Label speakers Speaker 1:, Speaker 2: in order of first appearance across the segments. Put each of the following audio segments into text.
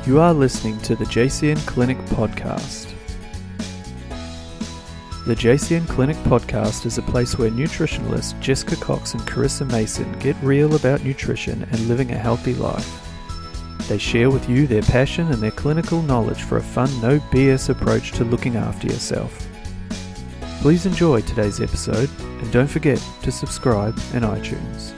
Speaker 1: You are listening to the JCN Clinic Podcast. The JCN Clinic Podcast is a place where nutritionalists Jessica Cox and Carissa Mason get real about nutrition and living a healthy life. They share with you their passion and their clinical knowledge for a fun, no BS approach to looking after yourself. Please enjoy today's episode and don't forget to subscribe in iTunes.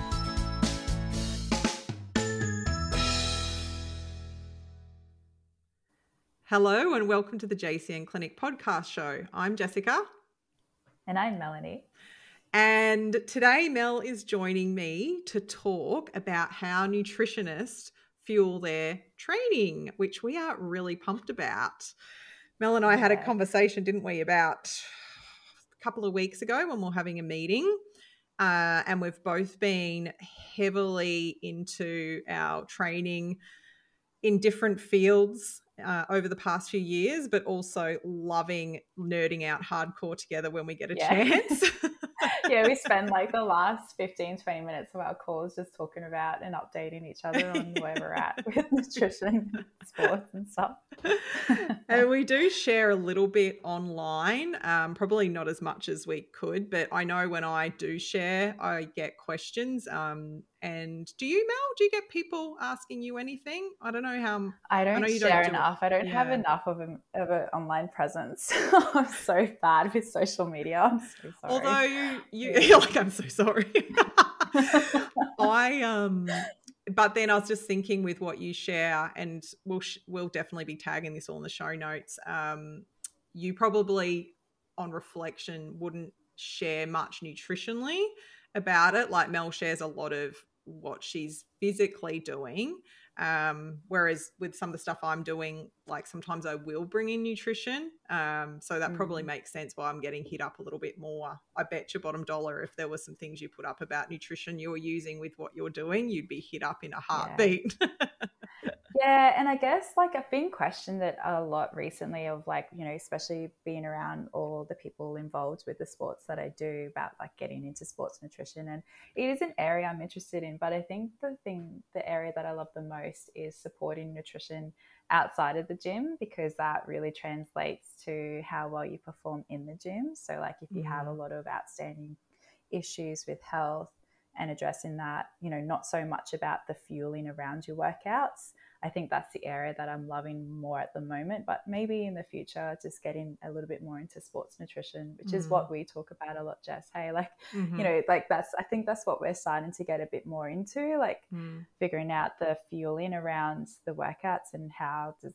Speaker 2: Hello and welcome to the JCN Clinic Podcast Show. I'm Jessica.
Speaker 3: And I'm Melanie.
Speaker 2: And today Mel is joining me to talk about how nutritionists fuel their training, which we are really pumped about. Mel and I had a conversation, didn't we, about a couple of weeks ago when we were having a meeting. And we've both been heavily into our training in different fields over the past few years, but also loving nerding out hardcore together when we get a chance.
Speaker 3: Yeah, we spend like the last 15, 20 minutes of our calls just talking about and updating each other on where we're at with nutrition, sports and stuff.
Speaker 2: And we do share a little bit online, probably not as much as we could, but I know when I do share, I get questions. And do you, Mel? Do you get people asking you anything? I don't know how.
Speaker 3: I don't share enough. I don't have enough of an online presence. I'm so bad with social media. I'm so sorry.
Speaker 2: Although you're like, I'm so sorry. But then I was just thinking with what you share, and we'll definitely be tagging this all in the show notes. You probably, on reflection, wouldn't share much nutritionally about it. Like Mel shares a lot of what she's physically doing. Whereas with some of the stuff I'm doing, like sometimes I will bring in nutrition. So that probably makes sense why I'm getting hit up a little bit more. I bet your bottom dollar if there were some things you put up about nutrition you're using with what you're doing, you'd be hit up in a heartbeat.
Speaker 3: Yeah, and I guess like I've been questioned it a lot recently of like, you know, especially being around all the people involved with the sports that I do about like getting into sports nutrition. And it is an area I'm interested in, but I think the area that I love the most is supporting nutrition outside of the gym, because that really translates to how well you perform in the gym. So like if you have a lot of outstanding issues with health and addressing that, you know, not so much about the fueling around your workouts. I think that's the area that I'm loving more at the moment, but maybe in the future, just getting a little bit more into sports nutrition, which is what we talk about a lot, Jess. Hey, like, you know, like I think that's what we're starting to get a bit more into, like figuring out the fueling around the workouts and how does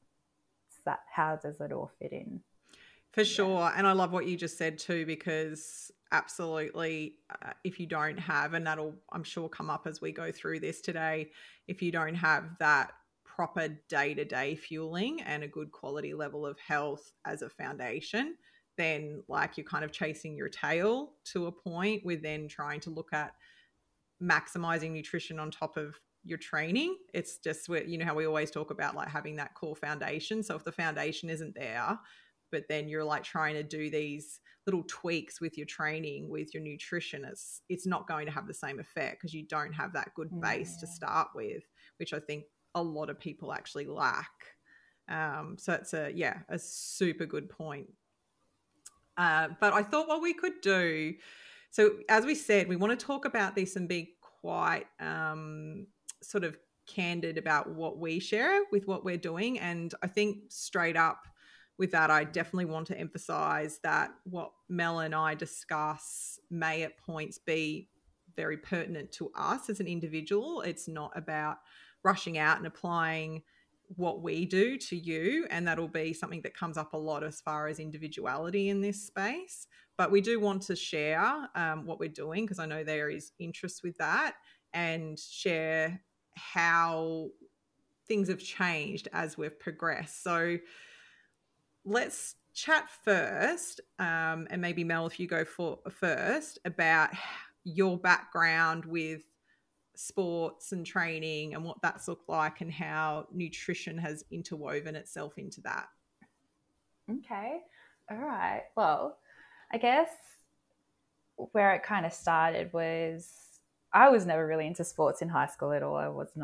Speaker 3: it all fit in?
Speaker 2: For sure. And I love what you just said too, because absolutely, if you don't have, and that'll, I'm sure, come up as we go through this today, if you don't have that proper day-to-day fueling and a good quality level of health as a foundation, then like you're kind of chasing your tail to a point with then trying to look at maximizing nutrition on top of your training. It's just, you know how we always talk about like having that core foundation. So if the foundation isn't there, but then you're like trying to do these little tweaks with your training, with your nutrition, it's not going to have the same effect because you don't have that good base to start with, which I think a lot of people actually lack. So it's a super good point. But I thought what we could do, so as we said, we want to talk about this and be quite sort of candid about what we share with what we're doing. And I think straight up, with that, I definitely want to emphasize that what Mel and I discuss may at points be very pertinent to us as an individual. It's not about rushing out and applying what we do to you, and that'll be something that comes up a lot as far as individuality in this space. But we do want to share what we're doing, because I know there is interest with that, and share how things have changed as we've progressed. So let's chat first, and maybe Mel, if you go first, about your background with sports and training and what that's looked like and how nutrition has interwoven itself into that.
Speaker 3: Okay. All right. Well, I guess where it kind of started was I was never really into sports in high school at all. I was not.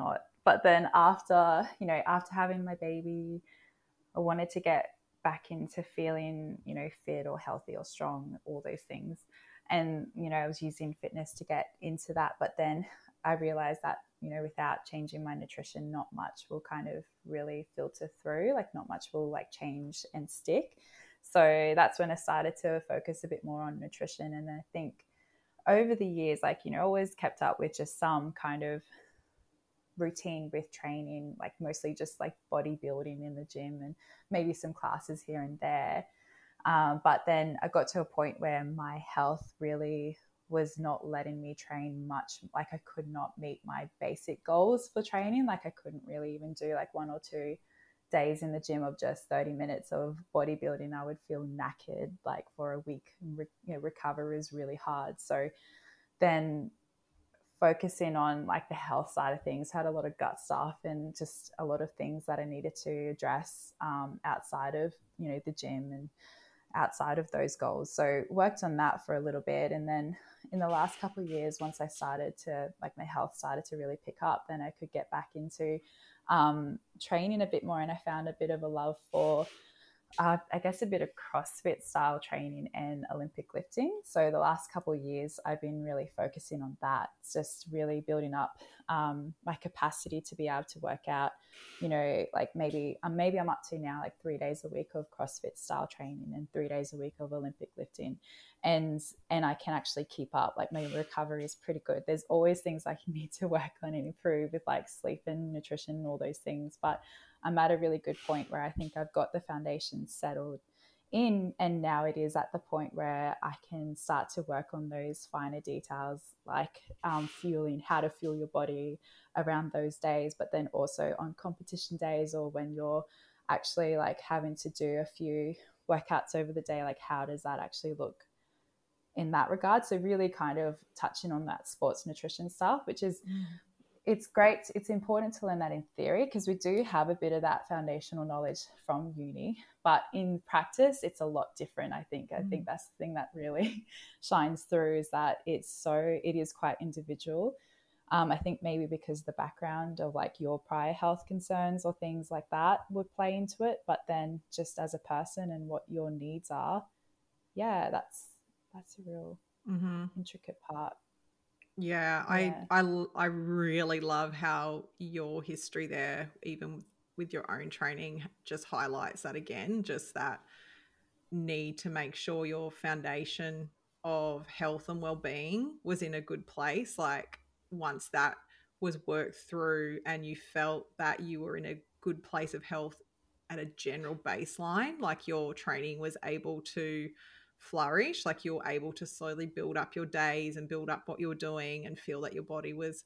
Speaker 3: But then after having my baby, I wanted to get back into feeling, fit or healthy or strong, all those things. And, I was using fitness to get into that. But then I realized that, without changing my nutrition, not much will kind of really filter through, like not much will like change and stick. So that's when I started to focus a bit more on nutrition. And I think over the years, like, always kept up with just some kind of routine with training, like mostly just like bodybuilding in the gym and maybe some classes here and there. But then I got to a point where my health really was not letting me train much. Like I could not meet my basic goals for training. Like I couldn't really even do like 1 or 2 days in the gym of just 30 minutes of bodybuilding. I would feel knackered like for a week. Recover is really hard. So then focusing on like the health side of things, had a lot of gut stuff and just a lot of things that I needed to address outside of, the gym and outside of those goals. So worked on that for a little bit. And then in the last couple of years, once I started to, like my health started to really pick up, then I could get back into training a bit more. And I found a bit of a love for I guess a bit of CrossFit style training and Olympic lifting. So the last couple of years, I've been really focusing on that. It's just really building up my capacity to be able to work out, like maybe I'm up to now like 3 days a week of CrossFit style training and 3 days a week of Olympic lifting. And I can actually keep up. Like my recovery is pretty good. There's always things I need to work on and improve with like sleep and nutrition and all those things. But I'm at a really good point where I think I've got the foundation settled in, and now it is at the point where I can start to work on those finer details, like fueling, how to fuel your body around those days, but then also on competition days or when you're actually like having to do a few workouts over the day, like how does that actually look in that regard? So really kind of touching on that sports nutrition stuff, which is it's great. It's important to learn that in theory because we do have a bit of that foundational knowledge from uni, but in practice, it's a lot different. I think that's the thing that really shines through is that it is quite individual. I think maybe because the background of like your prior health concerns or things like that would play into it, but then just as a person and what your needs are, yeah, that's a real intricate part.
Speaker 2: Yeah, I really love how your history there, even with your own training, just highlights that again, just that need to make sure your foundation of health and well-being was in a good place. Like once that was worked through and you felt that you were in a good place of health at a general baseline, like your training was able to flourish, like you're able to slowly build up your days and build up what you're doing and feel that your body was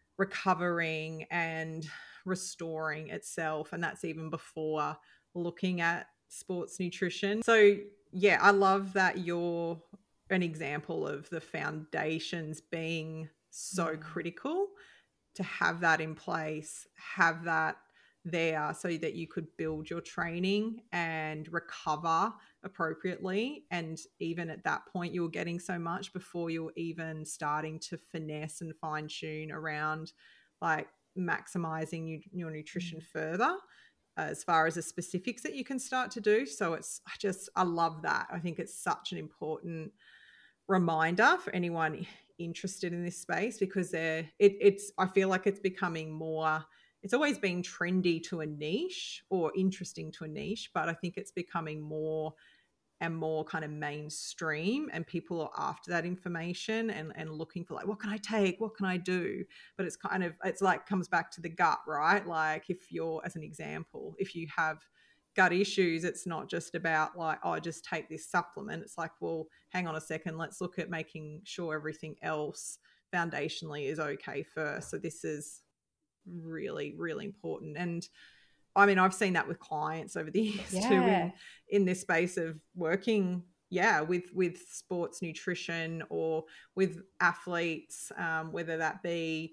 Speaker 2: recovering and restoring itself. And that's even before looking at sports nutrition. So yeah, I love that you're an example of the foundations being so critical, to have that in place, have that there so that you could build your training and recover appropriately. And even at that point, you were getting so much before you were even starting to finesse and fine tune around like maximizing your nutrition further as far as the specifics that you can start to do. So I love that. I think it's such an important reminder for anyone interested in this space because I feel like it's becoming more, it's always been trendy to a niche or interesting to a niche, but I think it's becoming more and more kind of mainstream, and people are after that information and looking for like, what can I take? What can I do? But it's like comes back to the gut, right? Like if you're, as an example, if you have gut issues, it's not just about like, oh, just take this supplement. It's like, well, hang on a second. Let's look at making sure everything else foundationally is okay first. So this is really, really important. And I mean, I've seen that with clients over the years too in this space of working, with sports nutrition or with athletes, whether that be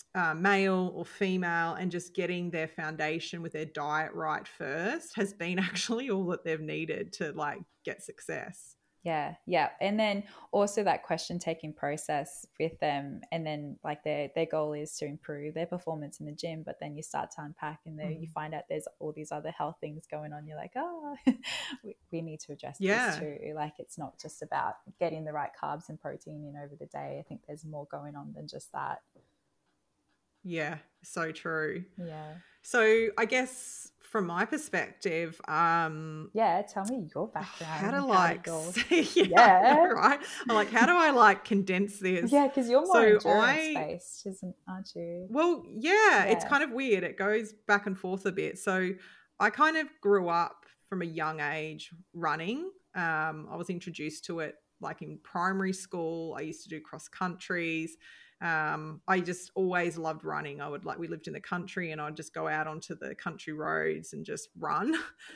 Speaker 2: male or female, and just getting their foundation with their diet right first has been actually all that they've needed to like get success.
Speaker 3: Yeah. And then also that question taking process with them, and then like their goal is to improve their performance in the gym, but then you start to unpack and there you find out there's all these other health things going on. You're like, oh, we need to address this too. Like it's not just about getting the right carbs and protein in over the day. I think there's more going on than just that.
Speaker 2: Yeah, so true.
Speaker 3: Yeah.
Speaker 2: So I guess from my perspective,
Speaker 3: tell me your background.
Speaker 2: How to
Speaker 3: right?
Speaker 2: I'm like, how do I like condense this?
Speaker 3: Yeah, because you're more endurance based, aren't you?
Speaker 2: Well, yeah, it's kind of weird. It goes back and forth a bit. So I kind of grew up from a young age running. I was introduced to it like in primary school. I used to do cross countries. I just always loved running. We lived in the country and I'd just go out onto the country roads and just run.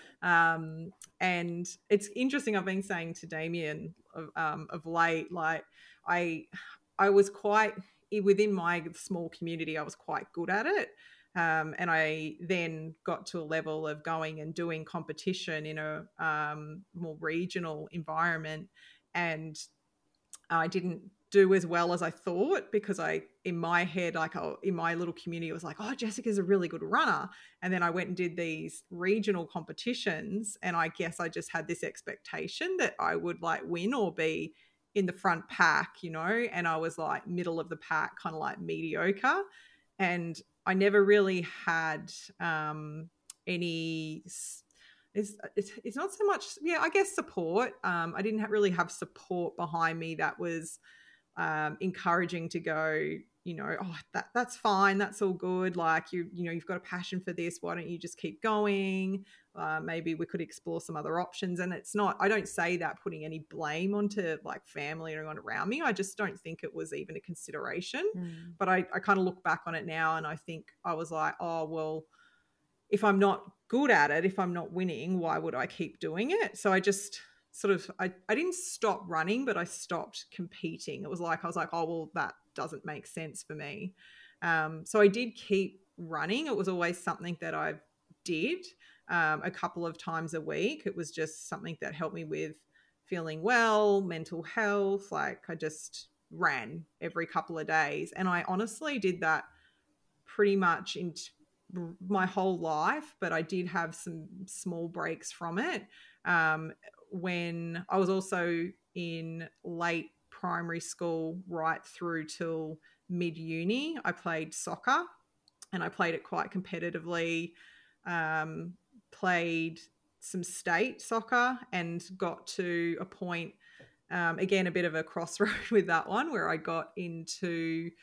Speaker 2: And it's interesting. I've been saying to Damien of late, like I was quite, within my small community, I was quite good at it. And I then got to a level of going and doing competition in a more regional environment. And I didn't do as well as I thought because in my head, in my little community, it was like, oh, Jessica's a really good runner. And then I went and did these regional competitions. And I guess I just had this expectation that I would like win or be in the front pack, and I was like middle of the pack, kind of like mediocre. And I never really had any... It's not so much, I guess support. I didn't really have support behind me that was encouraging to go, that's fine, that's all good. Like you've got a passion for this. Why don't you just keep going? Maybe we could explore some other options. And it's not, I don't say that putting any blame onto like family or anyone around me. I just don't think it was even a consideration. But I kind of look back on it now and I think I was like, oh, well, if I'm not good at it, if I'm not winning, why would I keep doing it? So I just sort of, I didn't stop running, but I stopped competing. It was like, I was like, oh, well, that doesn't make sense for me. So I did keep running. It was always something that I did a couple of times a week. It was just something that helped me with feeling well, mental health. Like I just ran every couple of days. And I honestly did that pretty much in my whole life, but I did have some small breaks from it. When I was also in late primary school right through till mid-uni, I played soccer and I played it quite competitively, played some state soccer and got to a point, again, a bit of a crossroad with that one where I got into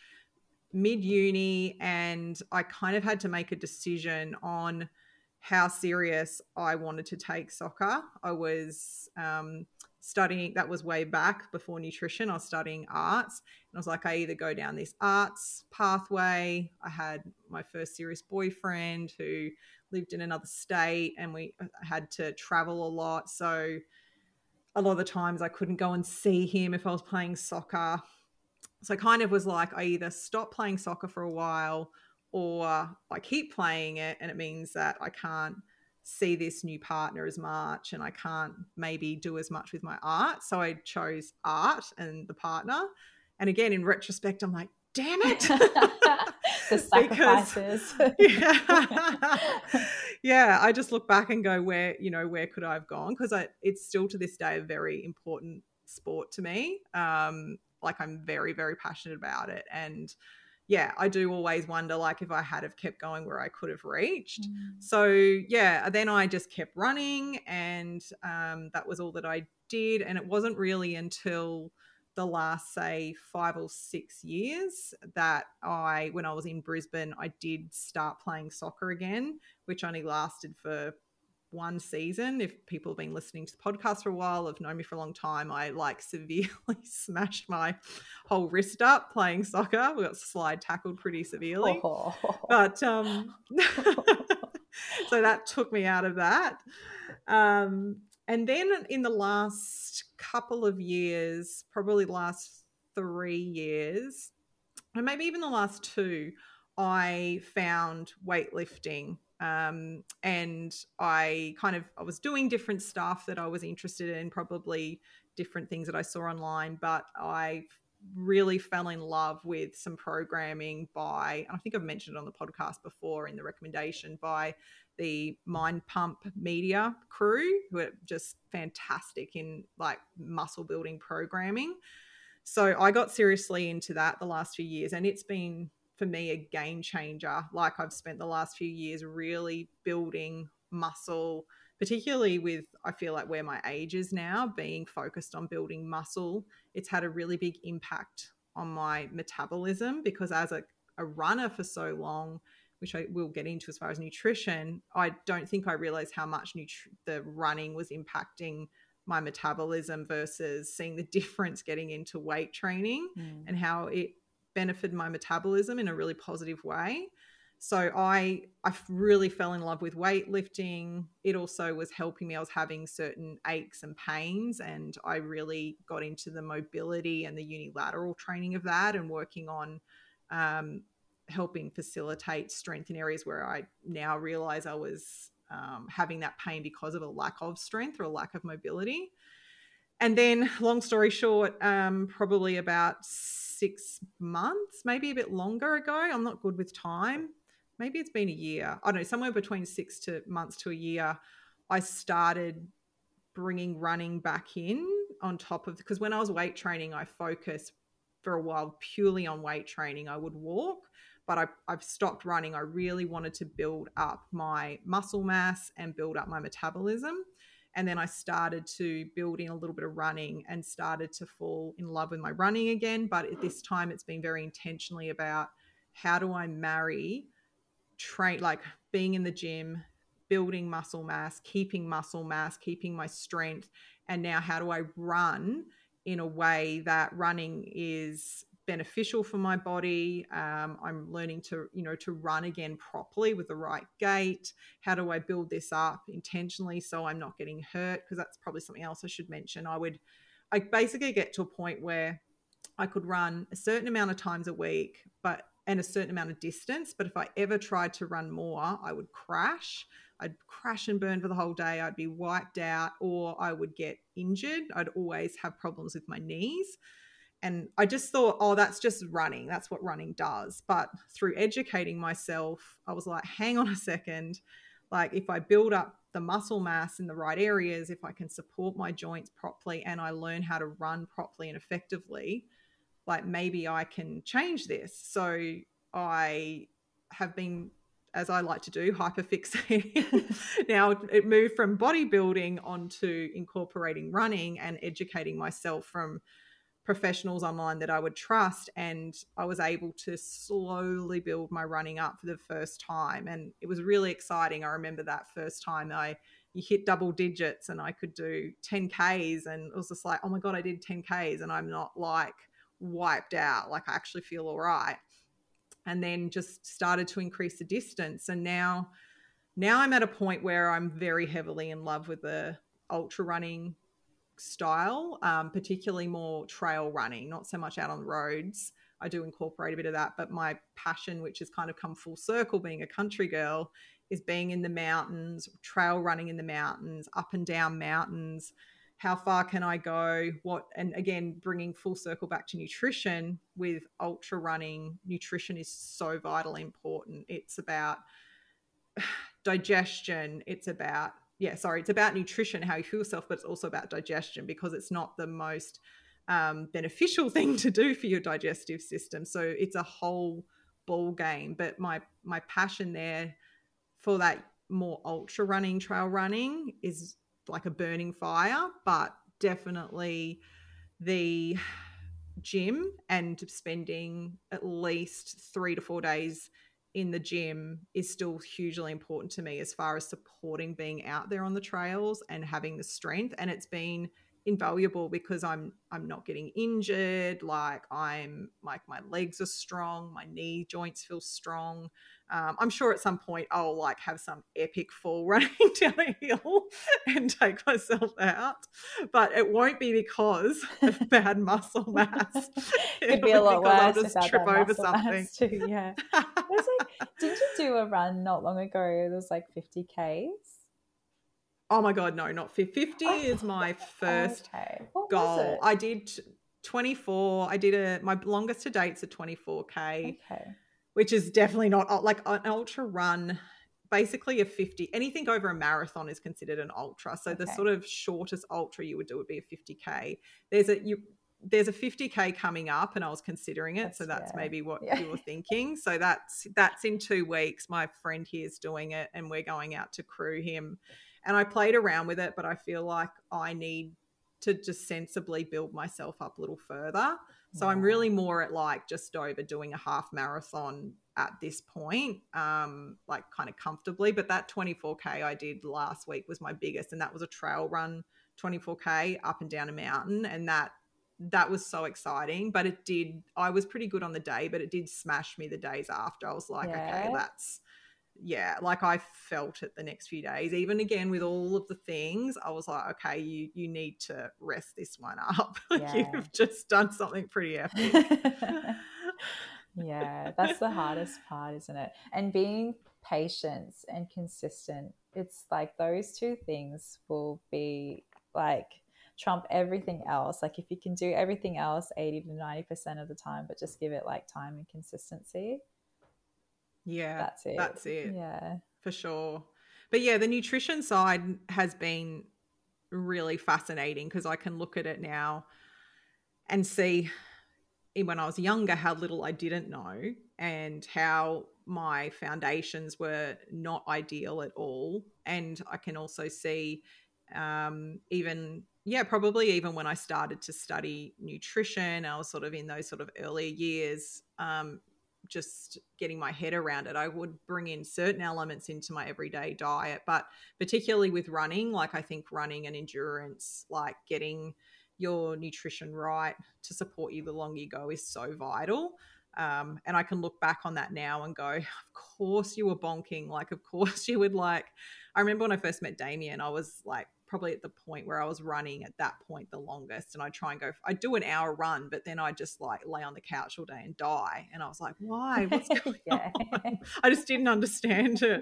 Speaker 2: mid-uni and I kind of had to make a decision on how serious I wanted to take soccer. I was studying, that was way back before nutrition, I was studying arts. And I was like, I either go down this arts pathway. I had my first serious boyfriend who lived in another state and we had to travel a lot. So a lot of the times I couldn't go and see him if I was playing soccer. So I kind of was like, I either stop playing soccer for a while or I keep playing it and it means that I can't see this new partner as much and I can't maybe do as much with my art. So I chose art and the partner. And again, in retrospect, I'm like, damn it.
Speaker 3: The sacrifices.
Speaker 2: Yeah, I just look back and go, where could I have gone? Because it's still to this day a very important sport to me. Like I'm very, very passionate about it. And yeah, I do always wonder like if I had have kept going where I could have reached. So yeah, then I just kept running and that was all that I did. And it wasn't really until the last, say, 5 or 6 years that when I was in Brisbane, I did start playing soccer again, which only lasted for one season. If people have been listening to the podcast for a while, have known me for a long time, I like severely smashed my whole wrist up playing soccer. We got slide tackled pretty severely. But so that took me out of that. And then in the last couple of years, probably last 3 years, and maybe even the last 2, I found weightlifting. And I was doing different stuff that I was interested in, probably different things that I saw online, but I really fell in love with some programming by, I think I've mentioned it on the podcast before in the recommendation, by the Mind Pump Media crew, who are just fantastic in like muscle building programming. So I got seriously into that the last few years, and it's been for me a game changer. Like I've spent the last few years really building muscle, particularly with, I feel like where my age is now, being focused on building muscle. It's had a really big impact on my metabolism, because as a runner for so long, which I will get into as far as nutrition, I don't think I realized how much the running was impacting my metabolism versus seeing the difference getting into weight training and how it benefited my metabolism in a really positive way. So I really fell in love with weightlifting. It also was helping me. I was having certain aches and pains, and I really got into the mobility and the unilateral training of that, and working on helping facilitate strength in areas where I now realize I was having that pain because of a lack of strength or a lack of mobility. And then, long story short, probably about 6 months, maybe a bit longer ago, I'm not good with time, maybe it's been a year, I don't know, somewhere between 6 months to a year, I started bringing running back in on top of, because when I was weight training, I focused for a while purely on weight training. I would walk, but I've stopped running. I really wanted to build up my muscle mass and build up my metabolism. And then I started to build in a little bit of running and started to fall in love with my running again. But at this time, it's been very intentionally about how do I marry like being in the gym, building muscle mass, keeping my strength. And now how do I run in a way that running is beneficial for my body? I'm learning to run again properly with the right gait. How do I build this up intentionally so I'm not getting hurt? Because that's probably something else I should mention. I basically get to a point where I could run a certain amount of times a week, and a certain amount of distance. But if I ever tried to run more, I would crash. I'd crash and burn for the whole day. I'd be wiped out, or I would get injured. I'd always have problems with my knees. And I just thought, oh, that's just running. That's what running does. But through educating myself, I was like, hang on a second. Like if I build up the muscle mass in the right areas, if I can support my joints properly, and I learn how to run properly and effectively, like maybe I can change this. So I have been, as I like to do, hyperfixating. Now it moved from bodybuilding onto incorporating running and educating myself from professionals online that I would trust. And I was able to slowly build my running up for the first time. And it was really exciting. I remember that first time you hit double digits and I could do 10Ks, and it was just like, oh my God, I did 10Ks and I'm not like wiped out. Like I actually feel all right. And then just started to increase the distance. And now I'm at a point where I'm very heavily in love with the ultra running style, particularly more trail running, not so much out on the roads. I do incorporate a bit of that, but my passion, which has kind of come full circle being a country girl, is being in the mountains, trail running in the mountains, up and down mountains. How far can I go? And again, bringing full circle back to nutrition with ultra running, nutrition is so vitally important. It's about digestion. It's about nutrition, how you feel yourself, but it's also about digestion, because it's not the most beneficial thing to do for your digestive system. So it's a whole ball game. But my passion there for that more ultra running, trail running is like a burning fire. But definitely the gym and spending at least 3 to 4 days in the gym is still hugely important to me as far as supporting being out there on the trails and having the strength. And it's been invaluable because I'm not getting injured. Like my legs are strong, my knee joints feel strong. I'm sure at some point I'll like have some epic fall running down a hill and take myself out, but it won't be because of bad muscle mass.
Speaker 3: Could be a lot worse.
Speaker 2: I'll just trip over something
Speaker 3: too. Yeah. Didn't you do a run not long ago? It was like 50Ks.
Speaker 2: Oh my God, no, not 50. 50 is my first goal. I did 24. I did my longest to date's a 24K, which is definitely not like an ultra run. Basically a 50, anything over a marathon is considered an ultra. So the sort of shortest ultra you would do would be a 50K. There's a 50K coming up, and I was considering it. So that's maybe what you were thinking. So that's in 2 weeks. My friend here is doing it, and we're going out to crew him. And I played around with it, but I feel like I need to just sensibly build myself up a little further. So I'm really more at like just over doing a half marathon at this point, like kind of comfortably. But that 24K I did last week was my biggest, and that was a trail run 24K up and down a mountain. And that was so exciting. But I was pretty good on the day, but it did smash me the days after. I was like, okay, like I felt it the next few days. Even again with all of the things, I was like, okay, you need to rest this one up. You've just done something pretty epic.
Speaker 3: Yeah, that's the hardest part, isn't it? And being patient and consistent, it's like those 2 things will be like trump everything else. Like if you can do everything else 80 to 90% of the time, but just give it like time and consistency.
Speaker 2: Yeah, that's it.
Speaker 3: Yeah,
Speaker 2: for sure. But yeah, the nutrition side has been really fascinating because I can look at it now and see when I was younger how little I didn't know and how my foundations were not ideal at all. And I can also see probably even when I started to study nutrition, I was sort of in those sort of earlier years, just getting my head around it. I would bring in certain elements into my everyday diet, but particularly with running, like I think running and endurance, like getting your nutrition right to support you the longer you go is so vital. And I can look back on that now and go, of course you were bonking. Like, of course you would I remember when I first met Damien, I was like probably at the point where I was running at that point the longest, and I'd do an hour run, but then I'd just like lay on the couch all day and die. And I was like, why? What's going on? I just didn't understand it.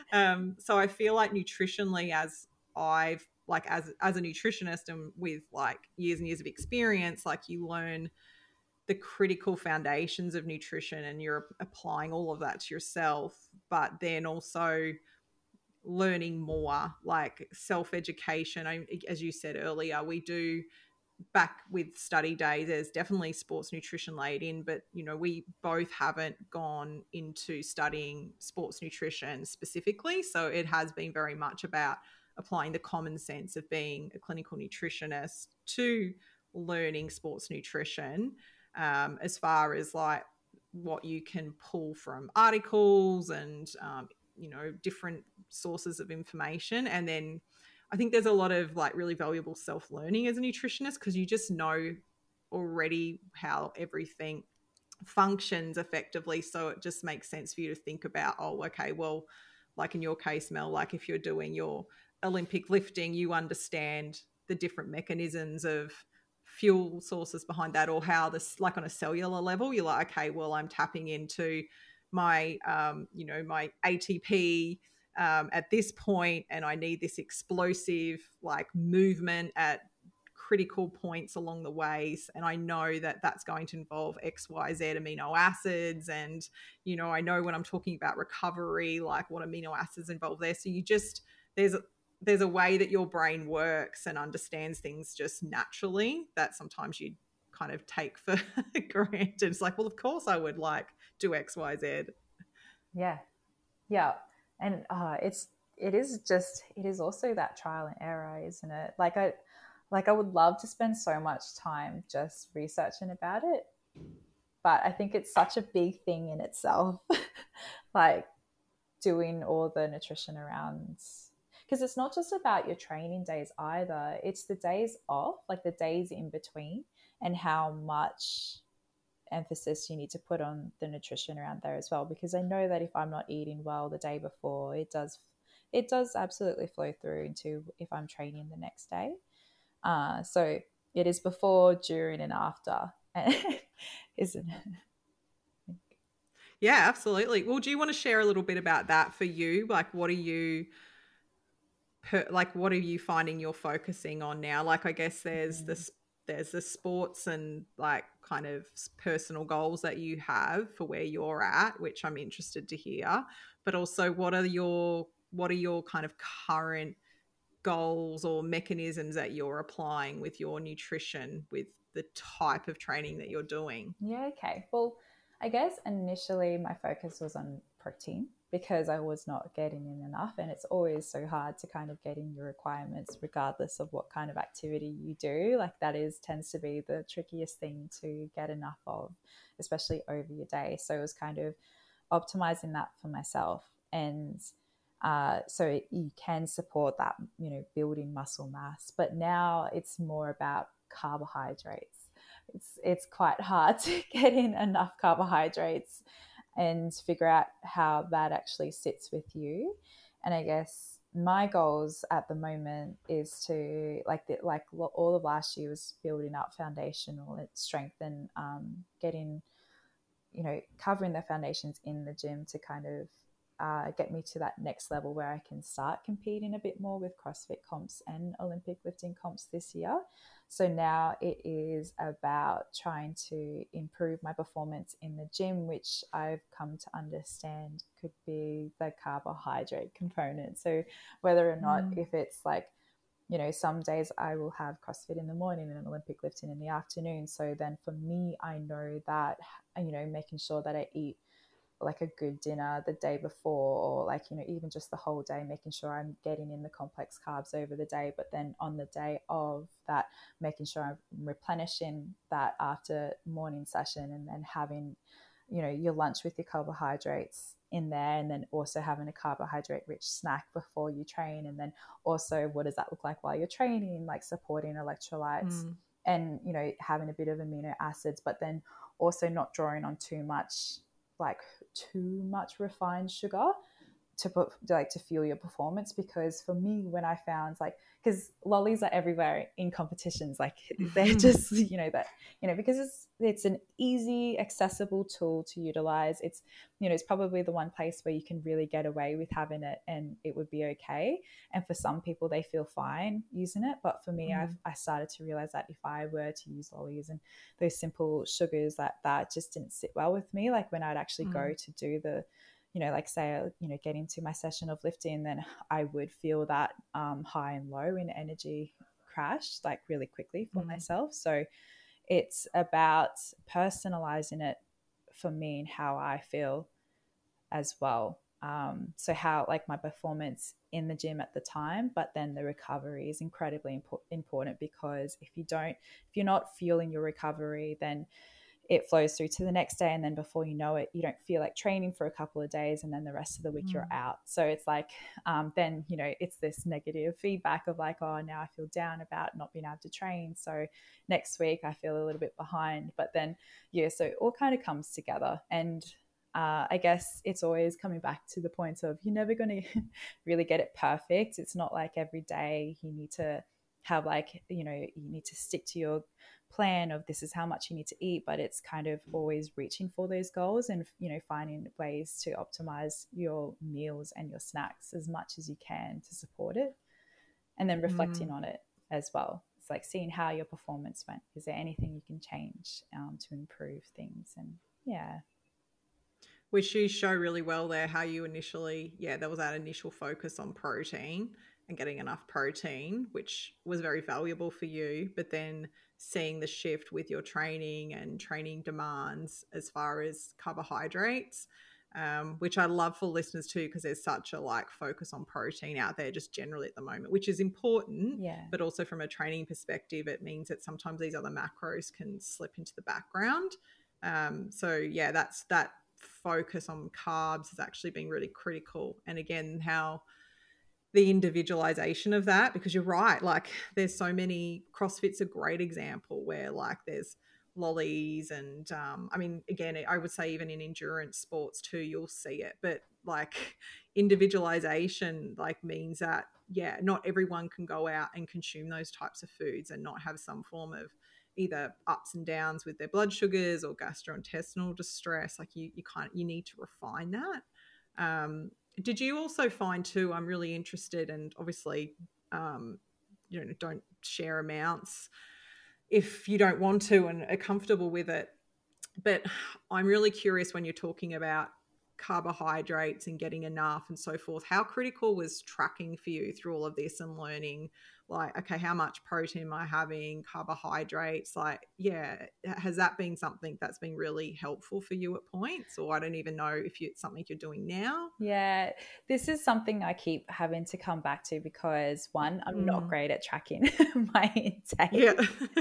Speaker 2: So I feel like nutritionally, as a nutritionist and with like years and years of experience, like you learn the critical foundations of nutrition and you're applying all of that to yourself, but then also learning more, like self-education. As you said earlier, we do back with study days, there's definitely sports nutrition laid in, but we both haven't gone into studying sports nutrition specifically. So it has been very much about applying the common sense of being a clinical nutritionist to learning sports nutrition, as far as like what you can pull from articles and different sources of information. And then I think there's a lot of like really valuable self-learning as a nutritionist because you just know already how everything functions effectively. So it just makes sense for you to think about, oh, okay, well, like in your case, Mel, like if you're doing your Olympic lifting, you understand the different mechanisms of fuel sources behind that, or how this, like on a cellular level, you're like, okay, well, I'm tapping into my, my ATP at this point, and I need this explosive like movement at critical points along the ways, and I know that that's going to involve XYZ amino acids, and I know when I'm talking about recovery, like what amino acids involved there. So you just there's a way that your brain works and understands things just naturally that sometimes you kind of take for granted. It's like, well, of course I would like do XYZ.
Speaker 3: Yeah, and it is also that trial and error, isn't it? Like I would love to spend so much time just researching about it, but I think it's such a big thing in itself, like doing all the nutrition around, because it's not just about your training days either. It's the days off, like the days in between, and how much emphasis you need to put on the nutrition around there as well. Because I know that if I'm not eating well the day before, it does absolutely flow through into if I'm training the next day. So it is before, during, and after, isn't it?
Speaker 2: Yeah, absolutely. Well, do you want to share a little bit about that for you? Like, what are you like what are you finding you're focusing on now? Like I guess there's the sports and like kind of personal goals that you have for where you're at, which I'm interested to hear. But also what are your kind of current goals or mechanisms that you're applying with your nutrition, with the type of training that you're doing?
Speaker 3: Yeah, okay. Well, I guess initially my focus was on protein because I was not getting in enough. And it's always so hard to kind of get in your requirements, regardless of what kind of activity you do. Like that tends to be the trickiest thing to get enough of, especially over your day. So it was kind of optimizing that for myself. And so you can support that, building muscle mass. But now it's more about carbohydrates. It's quite hard to get in enough carbohydrates and figure out how that actually sits with you. And I guess my goals at the moment is to all of last year was building up foundational strength and getting, covering the foundations in the gym to kind of get me to that next level where I can start competing a bit more with CrossFit comps and Olympic lifting comps this year. So now it is about trying to improve my performance in the gym, which I've come to understand could be the carbohydrate component. So whether or not if it's like, some days I will have CrossFit in the morning and an Olympic lifting in the afternoon. So then for me, I know that, making sure that I eat like a good dinner the day before, or like, even just the whole day, making sure I'm getting in the complex carbs over the day. But then on the day of that, making sure I'm replenishing that after morning session, and then having, your lunch with your carbohydrates in there, and then also having a carbohydrate rich snack before you train. And then also what does that look like while you're training, like supporting electrolytes and, having a bit of amino acids, but then also not drawing on too much refined sugar to fuel your performance. Because for me, when I found because lollies are everywhere in competitions, like they're just because it's an easy accessible tool to utilize. It's it's probably the one place where you can really get away with having it and it would be okay. And for some people they feel fine using it, but for me I started to realize that if I were to use lollies and those simple sugars, that just didn't sit well with me. Like when I'd actually go to do the say, get into my session of lifting, then I would feel that high and low in energy crash like really quickly for myself. So it's about personalizing it for me and how I feel as well. So how like my performance in the gym at the time, but then the recovery is incredibly important, because if you're not feeling your recovery, then it flows through to the next day, and then before you know it, you don't feel like training for a couple of days, and then the rest of the week you're out. So it's like then it's this negative feedback of like, oh, now I feel down about not being able to train, so next week I feel a little bit behind. But then so it all kind of comes together. And I guess it's always coming back to the point of you're never going to really get it perfect. It's not like every day you need to have you need to stick to your plan of this is how much you need to eat, but it's kind of always reaching for those goals and finding ways to optimize your meals and your snacks as much as you can to support it, and then reflecting on it as well. It's like seeing how your performance went. Is there anything you can change to improve things? And
Speaker 2: which you show really well there, how you initially, there was that initial focus on protein and getting enough protein, which was very valuable for you. But then seeing the shift with your training and training demands as far as carbohydrates, which I love for listeners too, because there's such a focus on protein out there just generally at the moment, which is important. But also from a training perspective, it means that sometimes these other macros can slip into the background. That's that focus on carbs has actually been really critical. And again, how the individualization of that, because you're right, there's so many, CrossFit's a great example where there's lollies and again, I would say even in endurance sports too, you'll see it. But individualization means that not everyone can go out and consume those types of foods and not have some form of either ups and downs with their blood sugars or gastrointestinal distress. You need to refine that. did you also find too, I'm really interested, and obviously, don't share amounts if you don't want to and are comfortable with it. But I'm really curious when you're talking about carbohydrates and getting enough and so forth, how critical was tracking for you through all of this and learning, like, okay, how much protein am I having, carbohydrates, like, yeah, has that been something that's been really helpful for you at points? Or I don't even know if it's something you're doing now.
Speaker 3: Yeah, this is something I keep having to come back to because one, I'm not great at tracking my intake.
Speaker 2: Yeah.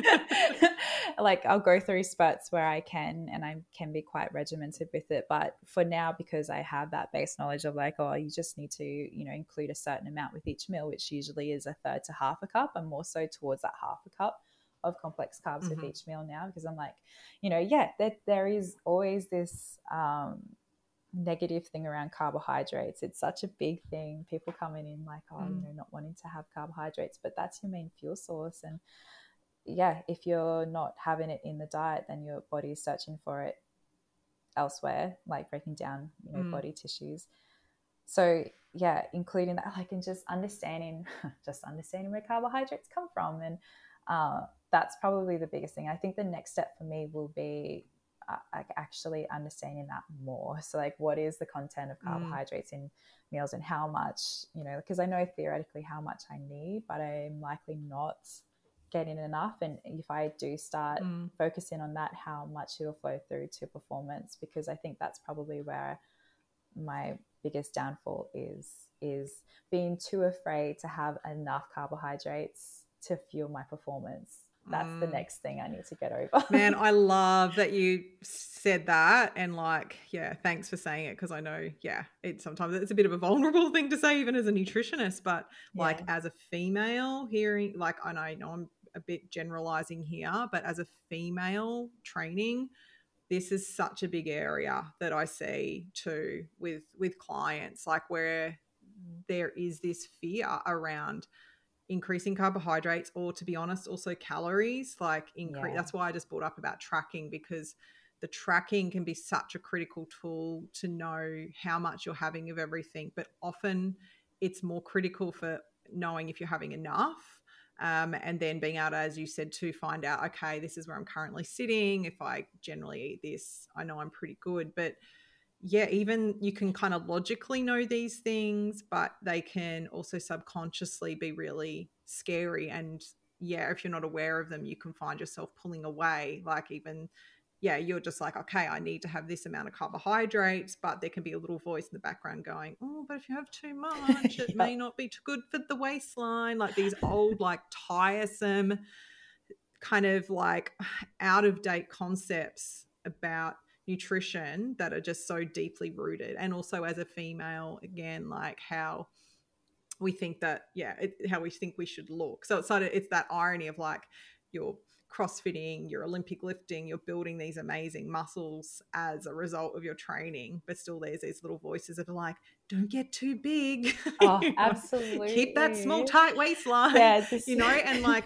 Speaker 3: Like I'll go through spurts where I can and I can be quite regimented with it. But for now, because I have that base knowledge of like, oh, you just need to, include a certain amount with each meal, which usually is a third to half a cup. I'm more so towards that half a cup of complex carbs with each meal now, because I'm like, there is always this negative thing around carbohydrates. It's such a big thing. People coming in like, not wanting to have carbohydrates, but that's your main fuel source. And yeah, if you're not having it in the diet, then your body is searching for it elsewhere, like breaking down, body tissues. So yeah, including that, like, and just understanding where carbohydrates come from. And that's probably the biggest thing. I think the next step for me will be like actually understanding that more. So like, what is the content of carbohydrates in meals and how much, because I know theoretically how much I need, but I'm likely not getting enough. And if I do start focusing on that, how much it'll flow through to performance, because I think that's probably where my biggest downfall is being too afraid to have enough carbohydrates to fuel my performance. That's the next thing I need to get over.
Speaker 2: Man, I love that you said that. And like, yeah, thanks for saying it. Cause I know, sometimes it's a bit of a vulnerable thing to say, even as a nutritionist, but like as a female hearing, like, I know I'm a bit generalizing here, but as a female training, this is such a big area that I see too with clients, like where there is this fear around increasing carbohydrates, or to be honest, also calories, like That's why I just brought up about tracking, because the tracking can be such a critical tool to know how much you're having of everything, but often it's more critical for knowing if you're having enough. And then being able to, as you said, to find out, okay, this is where I'm currently sitting. If I generally eat this, I know I'm pretty good. But yeah, even you can kind of logically know these things, but they can also subconsciously be really scary. And yeah, if you're not aware of them, you can find yourself pulling away. Like even, you're just like, okay, I need to have this amount of carbohydrates, but there can be a little voice in the background going, oh, but if you have too much, it may not be too good for the waistline. Like these old, like tiresome kind of like out of date concepts about nutrition that are just so deeply rooted. And also as a female, again, like how we think that, how we think we should look. So it's that irony of like you're crossfitting, you're Olympic lifting, you're building these amazing muscles as a result of your training, but still there's these little voices that are like, don't get too big.
Speaker 3: Oh, absolutely.
Speaker 2: Keep that small, tight waistline. And like,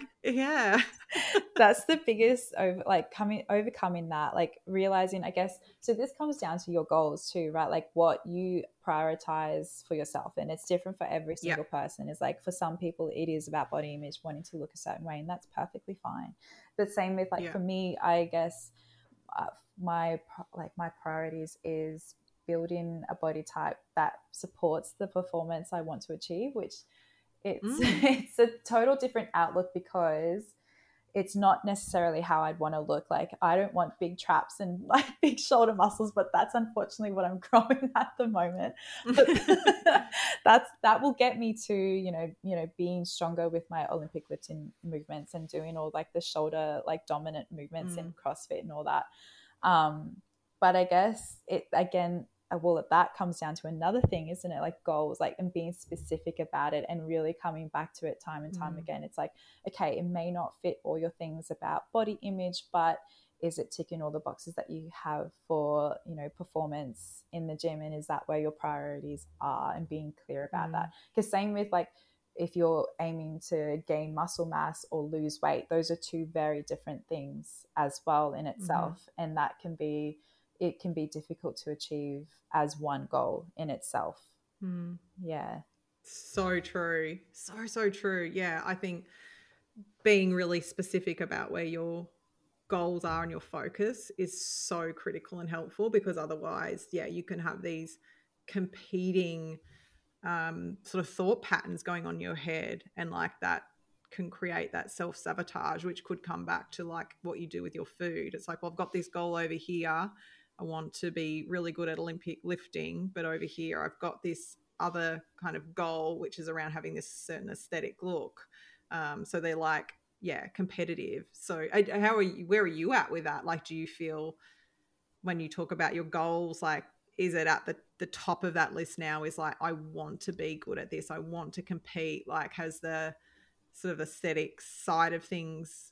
Speaker 3: that's the biggest overcoming that, like realizing, I guess, so this comes down to your goals too, right? Like what you prioritize for yourself, and it's different for every single person. It's like for some people it is about body image, wanting to look a certain way, and that's perfectly fine. But same with for me, I guess my priorities is building a body type that supports the performance I want to achieve, which it's a total different outlook, because it's not necessarily how I'd want to look. Like I don't want big traps and like big shoulder muscles, but that's unfortunately what I'm growing at the moment. But that will get me to, being stronger with my Olympic lifting movements and doing all like the shoulder, like dominant movements in CrossFit and all that. But I guess that comes down to another thing, isn't it? Like goals, like, and being specific about it and really coming back to it time and time again. It's like, okay, it may not fit all your things about body image, but is it ticking all the boxes that you have for, performance in the gym? And is that where your priorities are, and being clear about that? Because same with like, if you're aiming to gain muscle mass or lose weight, those are two very different things as well in itself. And that can be difficult to achieve as one goal in itself. Yeah.
Speaker 2: So true. So true. Yeah, I think being really specific about where your goals are and your focus is so critical and helpful, because otherwise, yeah, you can have these competing sort of thought patterns going on in your head, and like that can create that self-sabotage, which could come back to like what you do with your food. It's like, well, I've got this goal over here. I want to be really good at Olympic lifting, but over here I've got this other kind of goal, which is around having this certain aesthetic look. So they're like, yeah, competitive. So how are you, where are you at with that? Like, do you feel when you talk about your goals, like, is it at the top of that list now is like, I want to be good at this, I want to compete? Like, has the sort of aesthetic side of things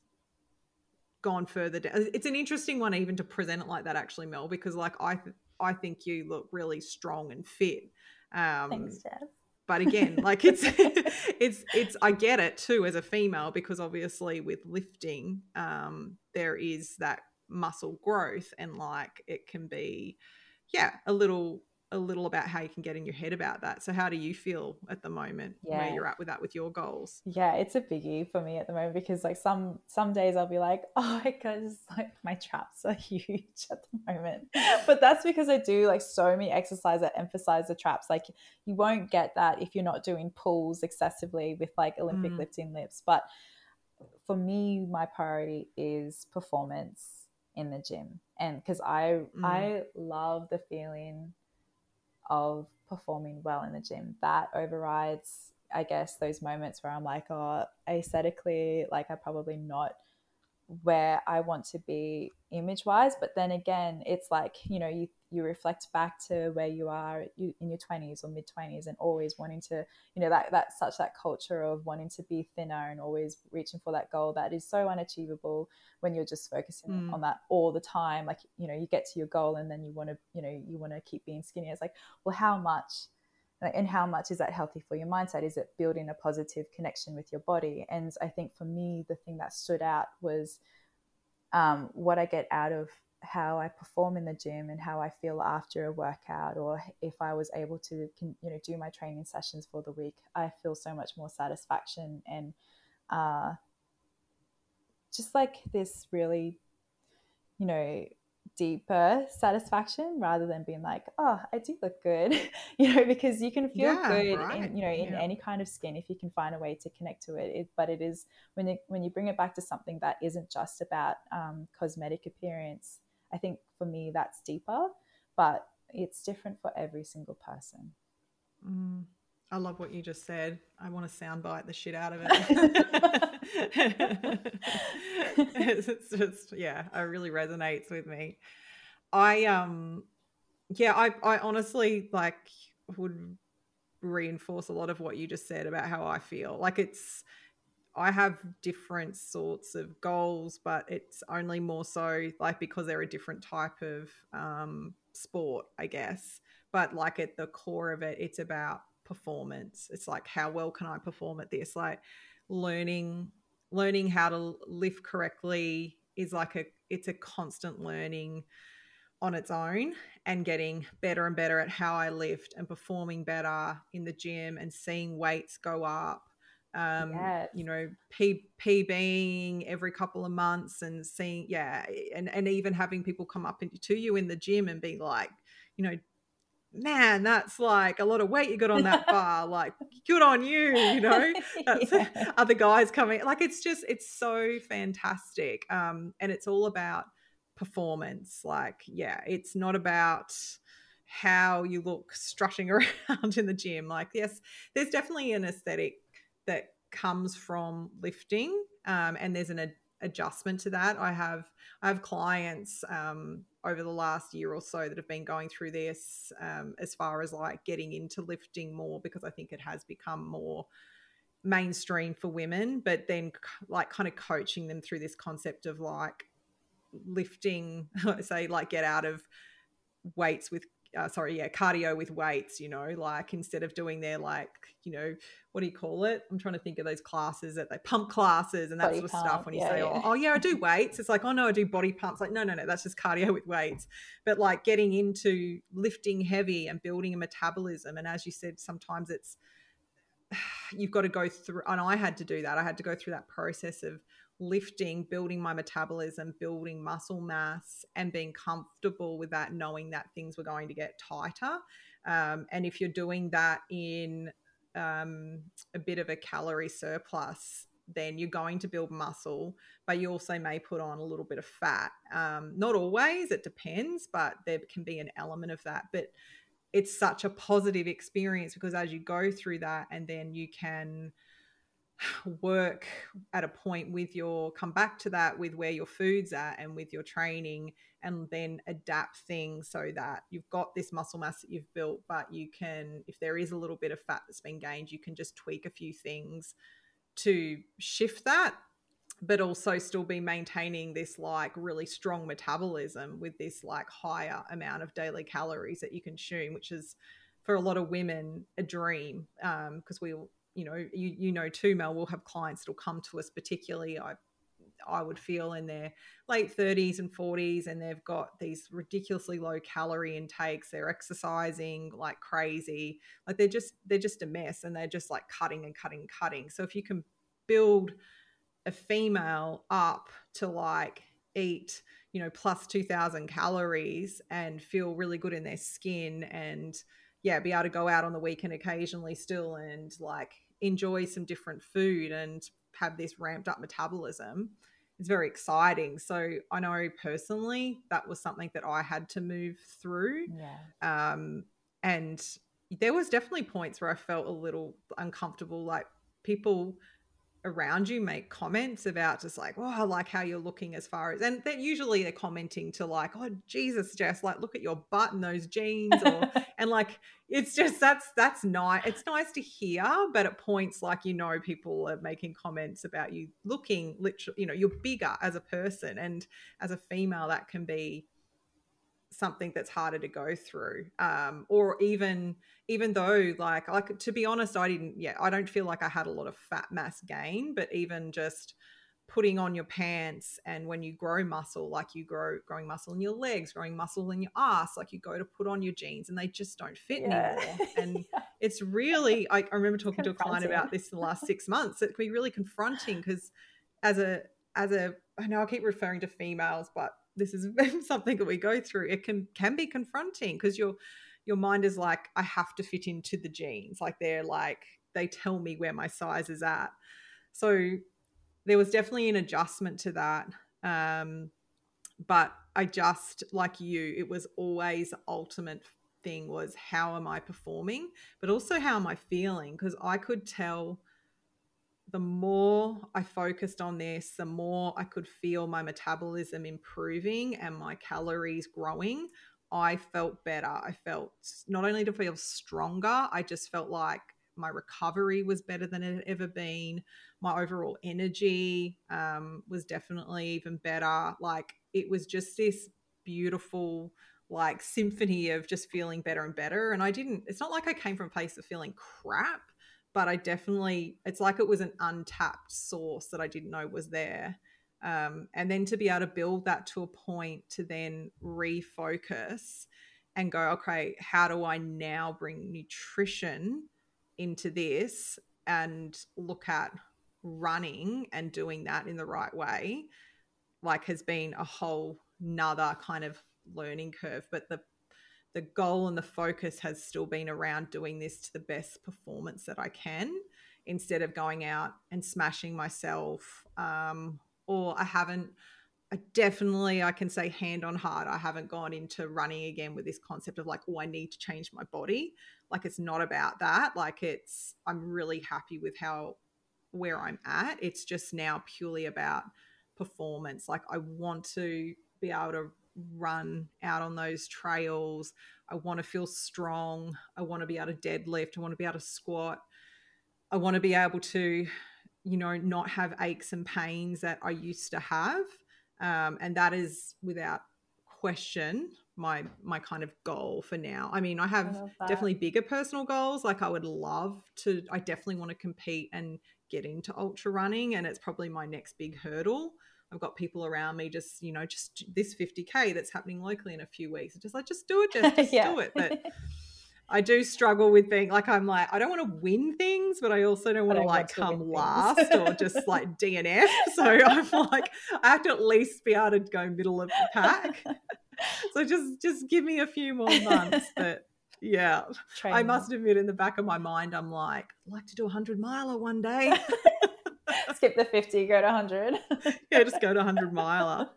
Speaker 2: gone further down? It's an interesting one even to present it like that, actually, Mel, because like I think you look really strong and fit.
Speaker 3: Thanks, Jess.
Speaker 2: But again, like it's I get it too as a female, because obviously with lifting, there is that muscle growth, and like it can be, yeah, a little about how you can get in your head about that. So how do you feel at the moment, where you're at with that, with your goals?
Speaker 3: Yeah, it's a biggie for me at the moment, because like some days I'll be like, oh my gosh, like my traps are huge at the moment. But that's because I do like so many exercises that emphasize the traps. Like you won't get that if you're not doing pulls excessively with like Olympic lifting lifts. But for me, my priority is performance in the gym. And because I love the feeling of performing well in the gym. That overrides, I guess, those moments where I'm like, oh, aesthetically, like I'm probably not where I want to be image wise. But then again, it's like, you know, you reflect back to where you are in your 20s or mid 20s, and always wanting to, you know, that's such that culture of wanting to be thinner and always reaching for that goal that is so unachievable when you're just focusing on that all the time. Like, you know, you get to your goal and then you want to, you know, you want to keep being skinny. It's like, well, how much is that healthy for your mindset? Is it building a positive connection with your body? And I think for me, the thing that stood out was what I get out of how I perform in the gym and how I feel after a workout, or if I was able to, you know, do my training sessions for the week. I feel so much more satisfaction and just like this really, you know, deeper satisfaction, rather than being like, oh, I do look good, you know, because you can feel good in, you know, in any kind of skin if you can find a way to connect to it. But it is when you bring it back to something that isn't just about cosmetic appearance, I think for me that's deeper, but it's different for every single person.
Speaker 2: I love what you just said. I want to soundbite the shit out of it. It's just, yeah, it really resonates with me. I honestly like would reinforce a lot of what you just said about how I feel. Like I have different sorts of goals, but it's only more so like because they're a different type of sport, I guess. But like at the core of it, it's about performance. It's like, how well can I perform at this? Like learning how to lift correctly is like it's a constant learning on its own, and getting better and better at how I lift and performing better in the gym and seeing weights go up.
Speaker 3: Yes.
Speaker 2: You know, PBing every couple of months and seeing, yeah, and even having people come up to you in the gym and be like, you know, man, that's like a lot of weight you got on that bar. Like, good on you, you know. That's other guys coming. Like, it's so fantastic. And it's all about performance. Like, yeah, it's not about how you look strutting around in the gym. Like, yes, there's definitely an aesthetic that comes from lifting, and there's an adjustment to that. I have clients over the last year or so that have been going through this as far as like getting into lifting more, because I think it has become more mainstream for women, but then like kind of coaching them through this concept of like lifting, say like get out of weights with cardio with weights, you know, like instead of doing their like, you know, what do you call it? I'm trying to think of those classes that they pump classes and that
Speaker 3: Body
Speaker 2: sort of
Speaker 3: pump,
Speaker 2: stuff. When you
Speaker 3: yeah,
Speaker 2: say,
Speaker 3: yeah.
Speaker 2: oh yeah, I do weights. It's like, oh no, I do body pumps. Like, no, that's just cardio with weights. But like getting into lifting heavy and building a metabolism. And as you said, sometimes you've got to go through, and I had to do that. I had to go through that process of lifting, building my metabolism, building muscle mass, and being comfortable with that, knowing that things were going to get tighter. And if you're doing that in a bit of a calorie surplus, then you're going to build muscle, but you also may put on a little bit of fat. Not always, it depends, but there can be an element of that. But it's such a positive experience because as you go through that, and then you can work at a point with come back to that with where your food's at and with your training, and then adapt things so that you've got this muscle mass that you've built, but you can, if there is a little bit of fat that's been gained, you can just tweak a few things to shift that, but also still be maintaining this like really strong metabolism with this like higher amount of daily calories that you consume, which is for a lot of women a dream. Because you know too, Mel, we'll have clients that'll come to us, particularly I would feel in their late 30s and 40s, and they've got these ridiculously low calorie intakes. They're exercising like crazy, like they're just a mess, and they're just like cutting. So if you can build a female up to like eat, you know, plus 2,000 calories and feel really good in their skin, and be able to go out on the weekend occasionally still and like enjoy some different food and have this ramped up metabolism, it's very exciting. So I know personally that was something that I had to move through. And there was definitely points where I felt a little uncomfortable, like people around you make comments about just like, oh, I like how you're looking, as far as, and that usually they're commenting to like, oh Jesus, Jess, like look at your butt and those jeans, or and like it's just that's nice. It's nice to hear, but at points like, you know, people are making comments about you looking literally, you know, you're bigger as a person, and as a female that can be something that's harder to go through. Or even though like to be honest, I don't feel like I had a lot of fat mass gain, but even just putting on your pants, and when you grow muscle, like growing muscle in your legs, growing muscle in your ass, like you go to put on your jeans and they just don't fit anymore. And it's really, I remember talking to a client about this in the last 6 months. It can be really confronting because as a, I know I keep referring to females, but this is something that we go through. It can be confronting because your mind is like, I have to fit into the jeans. Like they tell me where my size is at. So there was definitely an adjustment to that. But I just, like you, it was always the ultimate thing was, how am I performing? But also, how am I feeling? Because I could tell the more I focused on this, the more I could feel my metabolism improving and my calories growing. I felt better. I felt not only to feel stronger, I just felt like my recovery was better than it had ever been. My overall energy was definitely even better. Like it was just this beautiful like symphony of just feeling better and better. And it's not like I came from a place of feeling crap, but I definitely, it's like it was an untapped source that I didn't know was there. And then to be able to build that to a point to then refocus and go, okay, how do I now bring nutrition into this and look at running and doing that in the right way, like has been a whole nother kind of learning curve. But the goal and the focus has still been around doing this to the best performance that I can, instead of going out and smashing myself. Or I can say hand on heart, I haven't gone into running again with this concept of like, oh, I need to change my body. Like it's not about that. Like I'm really happy with where I'm at. It's just now purely about performance. Like I want to be able to run out on those trails. I want to feel strong. I want to be able to deadlift. I want to be able to squat. I want to be able to, you know, not have aches and pains that I used to have. And that is without question my kind of goal for now. I mean, I have
Speaker 3: love that.
Speaker 2: definitely bigger personal goals. Like I definitely want to compete and get into ultra running, and it's probably my next big hurdle. I've got people around me just this 50K that's happening locally in a few weeks. Just do it, just
Speaker 3: Yeah.
Speaker 2: do it. But I do struggle with being like, I'm like, I don't want to win things, but I also don't want to like come last or just like DNF. So I'm like, I have to at least be able to go middle of the pack. So just give me a few more months. But yeah, I must admit in the back of my mind, I'm like, I'd like to do 100-miler one day.
Speaker 3: Skip the 50, go to 100.
Speaker 2: Yeah, just go to 100-miler.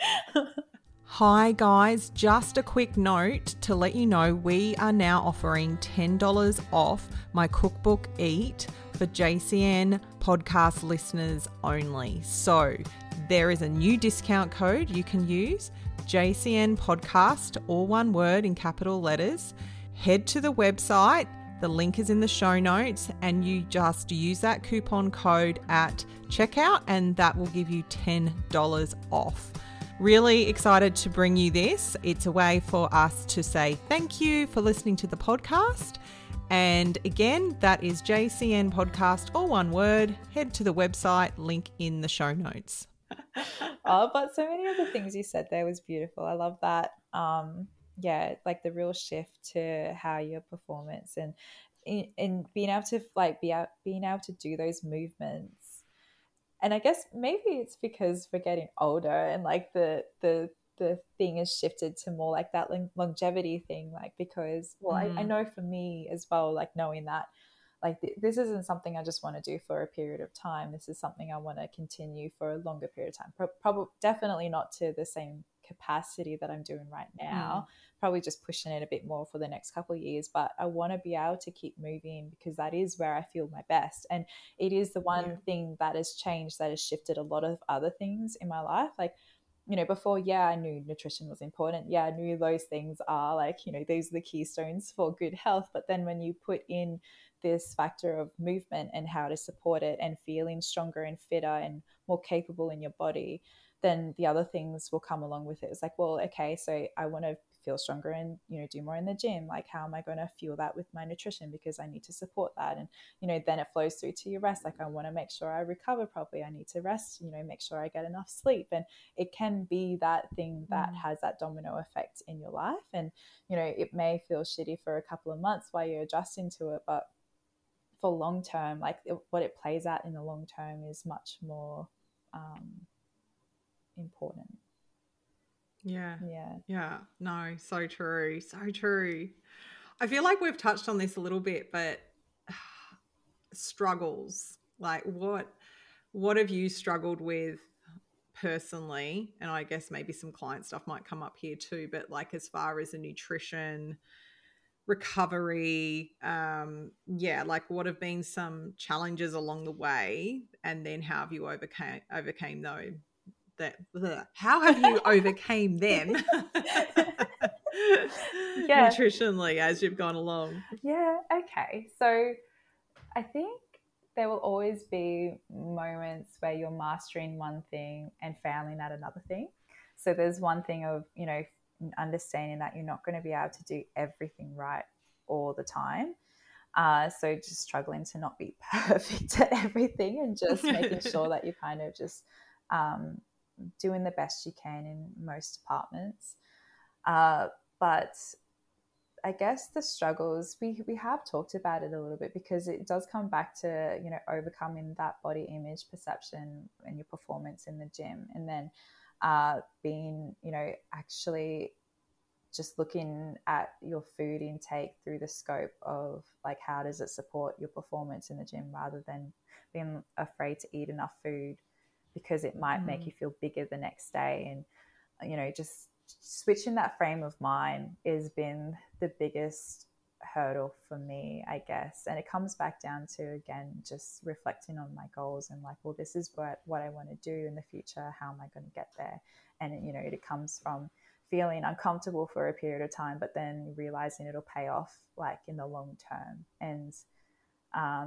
Speaker 2: Hi guys, just a quick note to let you know we are now offering $10 off my cookbook Eat for JCN podcast listeners only. So there is a new discount code you can use, JCN podcast, all one word in capital letters. Head to the website, the link is in the show notes, and you just use that coupon code at checkout and that will give you $10 off. Really excited to bring you this. It's a way for us to say thank you for listening to the podcast. And again, that is JCN podcast, all one word. Head to the website, link in the show notes.
Speaker 3: Oh, but so many of the things you said there was beautiful. I love that. Yeah, like the real shift to how your performance and being able to being able to do those movements. And I guess maybe it's because we're getting older and like the thing has shifted to more like that longevity thing, like because I know for me as well, like knowing that like this isn't something I just want to do for a period of time. This is something I want to continue for a longer period of time. Probably definitely not to the same capacity that I'm doing right now. Probably just pushing it a bit more for the next couple of years, but I want to be able to keep moving because that is where I feel my best. And it is the one thing that has changed, that has shifted a lot of other things in my life. Like, you know, before, I knew nutrition was important. I knew those things are like, you know, these are the keystones for good health. But then when you put in this factor of movement and how to support it and feeling stronger and fitter and more capable in your body, then the other things will come along with it. It's like, well, okay, so I want to feel stronger and, you know, do more in the gym. Like, how am I going to fuel that with my nutrition? Because I need to support that. And, you know, then it flows through to your rest. Like, I want to make sure I recover properly. I need to rest, you know, make sure I get enough sleep. And it can be that thing that has that domino effect in your life. And, you know, it may feel shitty for a couple of months while you're adjusting to it, but for long term, like what it plays out in the long term is much more important. Yeah. No, so true. I feel like we've touched on this a little bit, but struggles, like what have you struggled with personally? And I guess maybe some client stuff might come up here too, but like as far as the nutrition, recovery, like what have been some challenges along the way, and then how have you overcame those? How have you overcame them nutritionally as you've gone along? Okay, so I think there will always be moments where you're mastering one thing and failing at another thing. So there's one thing of, you know, understanding that you're not going to be able to do everything right all the time. So just struggling to not be perfect at everything and just making sure that you're kind of just doing the best you can in most departments. But I guess the struggles, we have talked about it a little bit, because it does come back to, you know, overcoming that body image perception and your performance in the gym. And then being, you know, actually just looking at your food intake through the scope of like, how does it support your performance in the gym, rather than being afraid to eat enough food because it might make you feel bigger the next day. And, you know, just switching that frame of mind has been the biggest hurdle for me, I guess. And it comes back down to, again, just reflecting on my goals and like, well, this is what I want to do in the future. How am I going to get there? And, you know, it comes from feeling uncomfortable for a period of time, but then realizing it'll pay off like in the long term. And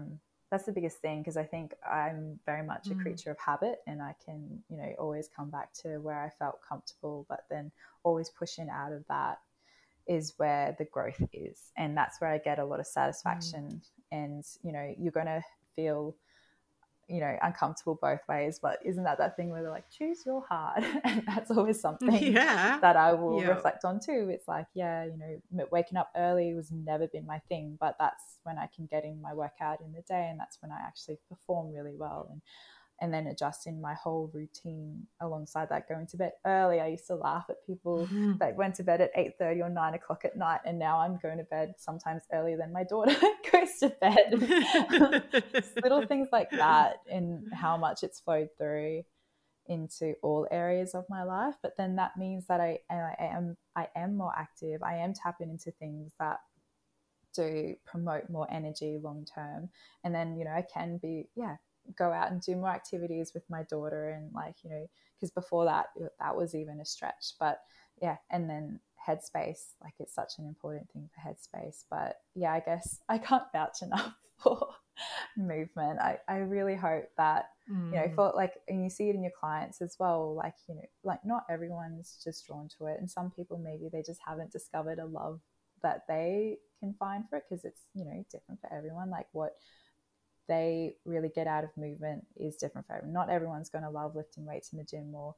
Speaker 3: that's the biggest thing, because I think I'm very much a creature of habit, and I can, you know, always come back to where I felt comfortable, but then always pushing out of that is where the growth is. And that's where I get a lot of satisfaction. And, you know, you're going to feel, you know, uncomfortable both ways, but isn't that thing where they're like, choose your heart? And that's always something that I will reflect on too. It's like, yeah, you know, waking up early was never been my thing, but that's when I can get in my workout in the day, and that's when I actually perform really well. And then adjusting my whole routine alongside that, going to bed early. I used to laugh at people that went to bed at 8:30 or 9 o'clock at night, and now I'm going to bed sometimes earlier than my daughter goes to bed. Little things like that, and how much it's flowed through into all areas of my life. But then that means that I am more active. I am tapping into things that do promote more energy long term. And then, you know, I can be, go out and do more activities with my daughter, and like, you know, because before that was even a stretch. But yeah, and then headspace, like it's such an important thing for headspace. But yeah, I guess I can't vouch enough for movement. I really hope that, you know, for like, and you see it in your clients as well, like, you know, like not everyone's just drawn to it, and some people maybe they just haven't discovered a love that they can find for it, because it's, you know, different for everyone. Like what they really get out of movement is different for everyone. Not everyone's going to love lifting weights in the gym or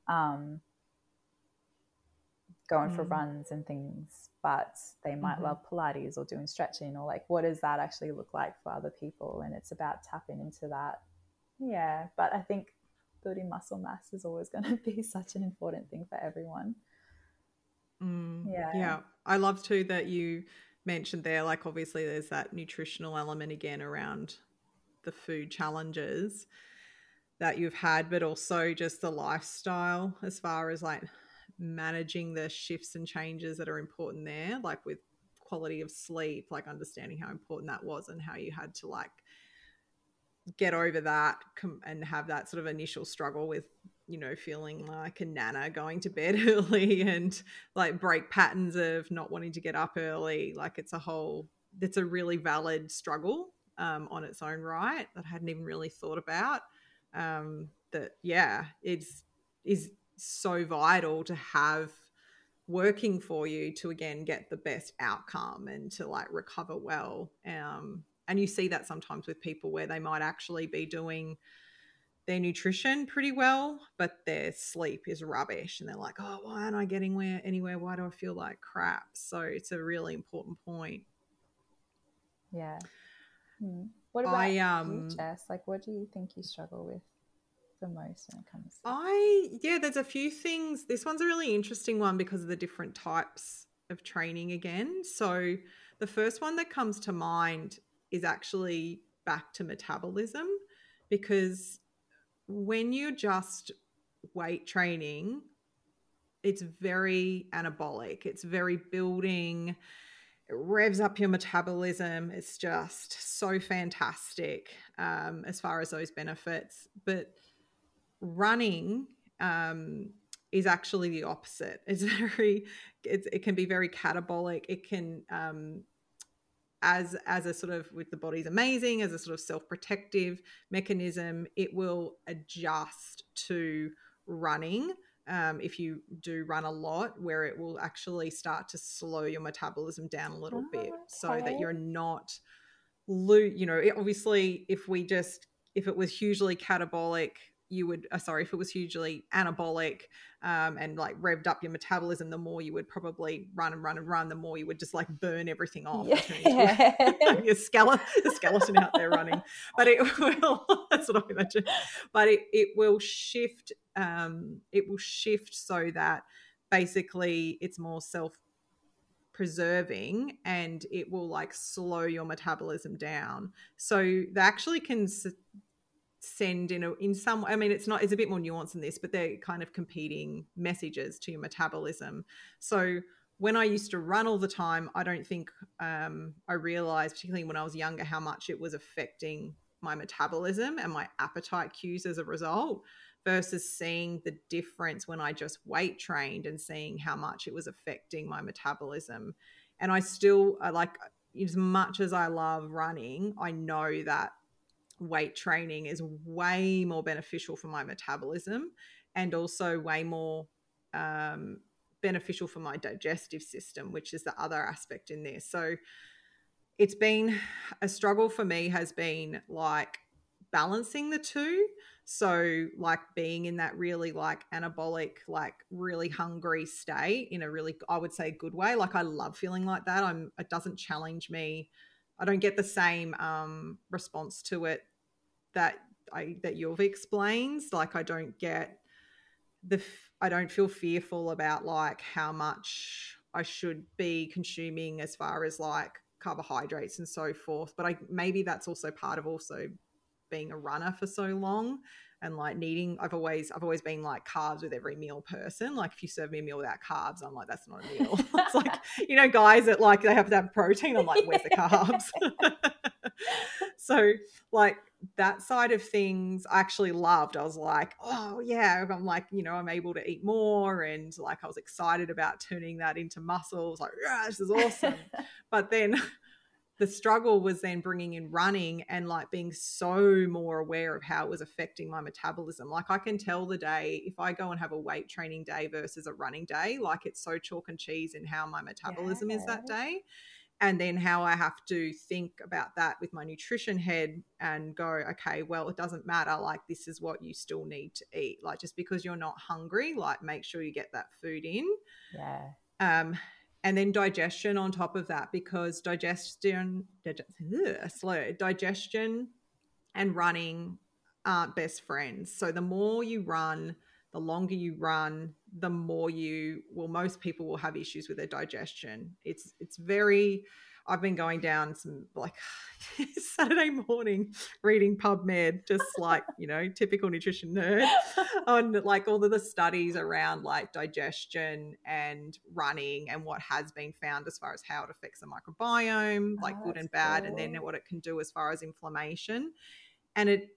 Speaker 3: going for runs and things, but they might love Pilates or doing stretching, or like, what does that actually look like for other people? And it's about tapping into that. Yeah, but I think building muscle mass is always going to be such an important thing for everyone.
Speaker 2: Yeah. I love too that you mentioned there, like obviously there's that nutritional element again around the food challenges that you've had, but also just the lifestyle as far as like managing the shifts and changes that are important there, like with quality of sleep, like understanding how important that was and how you had to like get over that and have that sort of initial struggle with, you know, feeling like a nana going to bed early and like break patterns of not wanting to get up early. Like it's a really valid struggle on its own right that I hadn't even really thought about. Is so vital to have working for you to again get the best outcome and to like recover well. And you see that sometimes with people where they might actually be doing their nutrition pretty well, but their sleep is rubbish. And they're like, oh, why aren't I getting anywhere? Why do I feel like crap? So it's a really important point.
Speaker 3: Yeah. What about you, Jess? Like, what do you think you struggle with the most when it comes to
Speaker 2: there's a few things. This one's a really interesting one because of the different types of training again. So the first one that comes to mind is actually back to metabolism, because when you're just weight training, it's very anabolic. It's very building. It revs up your metabolism. It's just so fantastic as far as those benefits. But running is actually the opposite. It can be very catabolic. It can as a sort of, with the body's amazing, as a sort of self-protective mechanism, it will adjust to running if you do run a lot, where it will actually start to slow your metabolism down a little bit, so that you're not obviously if it was hugely catabolic, if it was hugely anabolic and like revved up your metabolism, the more you would probably run, the more you would just like burn everything off.
Speaker 3: Yeah.
Speaker 2: The skeleton out there running. But it will, that's what I imagine. But it will shift. It will shift so that basically it's more self-preserving, and it will like slow your metabolism down. So they actually can send in some, I mean, it's a bit more nuanced than this, but they're kind of competing messages to your metabolism. So when I used to run all the time, I don't think I realized, particularly when I was younger, how much it was affecting my metabolism and my appetite cues as a result, versus seeing the difference when I just weight trained and seeing how much it was affecting my metabolism. And I still, like, as much as I love running, I know that weight training is way more beneficial for my metabolism and also way more beneficial for my digestive system, which is the other aspect in this. So it's been a struggle for me, has been like balancing the two. So like being in that really like anabolic, like really hungry state in a really, I would say, good way. Like I love feeling like that. It doesn't challenge me. I don't get the same response to it that you've explained. Like I don't get I don't feel fearful about like how much I should be consuming as far as like carbohydrates and so forth. But maybe that's also part of also being a runner for so long and like needing, I've always been like carbs with every meal person. Like if you serve me a meal without carbs, I'm like, that's not a meal. It's like, you know, guys that like they have to have protein. I'm like, where's the carbs? So like that side of things I actually loved. I was like, oh yeah, I'm like, you know, I'm able to eat more, and like I was excited about turning that into muscles. Like, yeah, this is awesome. But then the struggle was then bringing in running and like being so more aware of how it was affecting my metabolism. Like I can tell the day if I go and have a weight training day versus a running day, like it's so chalk and cheese in how my metabolism is that day. And then how I have to think about that with my nutrition head and go, okay, well, it doesn't matter. Like, this is what you still need to eat. Like, just because you're not hungry, like, make sure you get that food in.
Speaker 3: Yeah.
Speaker 2: And then digestion on top of that, because digestion and running aren't best friends. So the more you run, the longer you run, the more most people will have issues with their digestion. It's very, I've been going down some like Saturday morning reading PubMed, just like, you know, typical nutrition nerd, on like all of the studies around like digestion and running and what has been found as far as how it affects the microbiome, like good and bad, cool. And then what it can do as far as inflammation. And it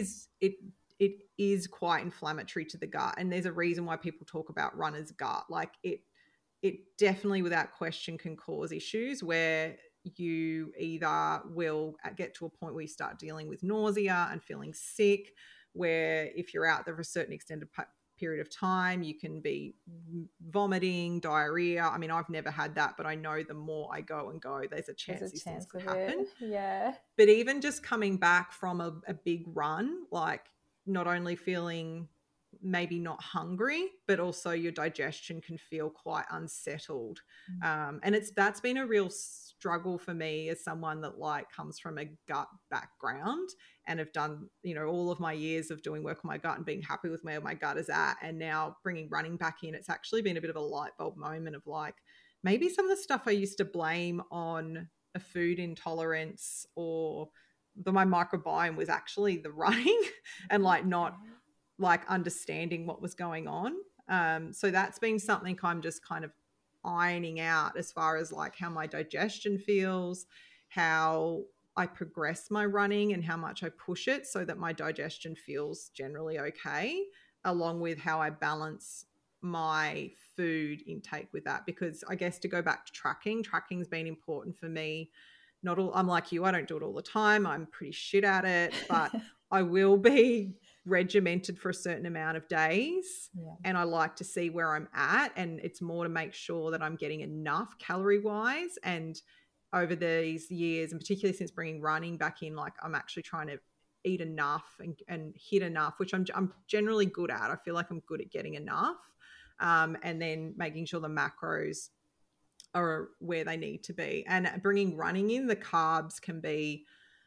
Speaker 2: is quite inflammatory to the gut. And there's a reason why people talk about runner's gut. Like it definitely without question can cause issues where you either will get to a point where you start dealing with nausea and feeling sick, where if you're out there for a certain extended period of time, you can be vomiting, diarrhea. I mean, I've never had that, but I know the more I go, there's a chance these things could happen.
Speaker 3: Yeah.
Speaker 2: But even just coming back from a big run, like not only feeling maybe not hungry, but also your digestion can feel quite unsettled. And that's been a real struggle for me as someone that like comes from a gut background and have done, you know, all of my years of doing work on my gut and being happy with where my gut is at. And now bringing running back in, it's actually been a bit of a light bulb moment of like, maybe some of the stuff I used to blame on a food intolerance or my microbiome was actually the running and like not like understanding what was going on. So that's been something I'm just kind of ironing out as far as like how my digestion feels, how I progress my running and how much I push it so that my digestion feels generally okay, along with how I balance my food intake with that. Because I guess to go back to tracking's been important for me. I'm like you, I don't do it all the time. I'm pretty shit at it, but I will be regimented for a certain amount of days.
Speaker 3: Yeah.
Speaker 2: And I like to see where I'm at, and it's more to make sure that I'm getting enough calorie wise. And over these years, and particularly since bringing running back in, like I'm actually trying to eat enough and hit enough, which I'm generally good at. I feel like I'm good at getting enough, and then making sure the macros are where they need to be. And bringing running in, the carbs can be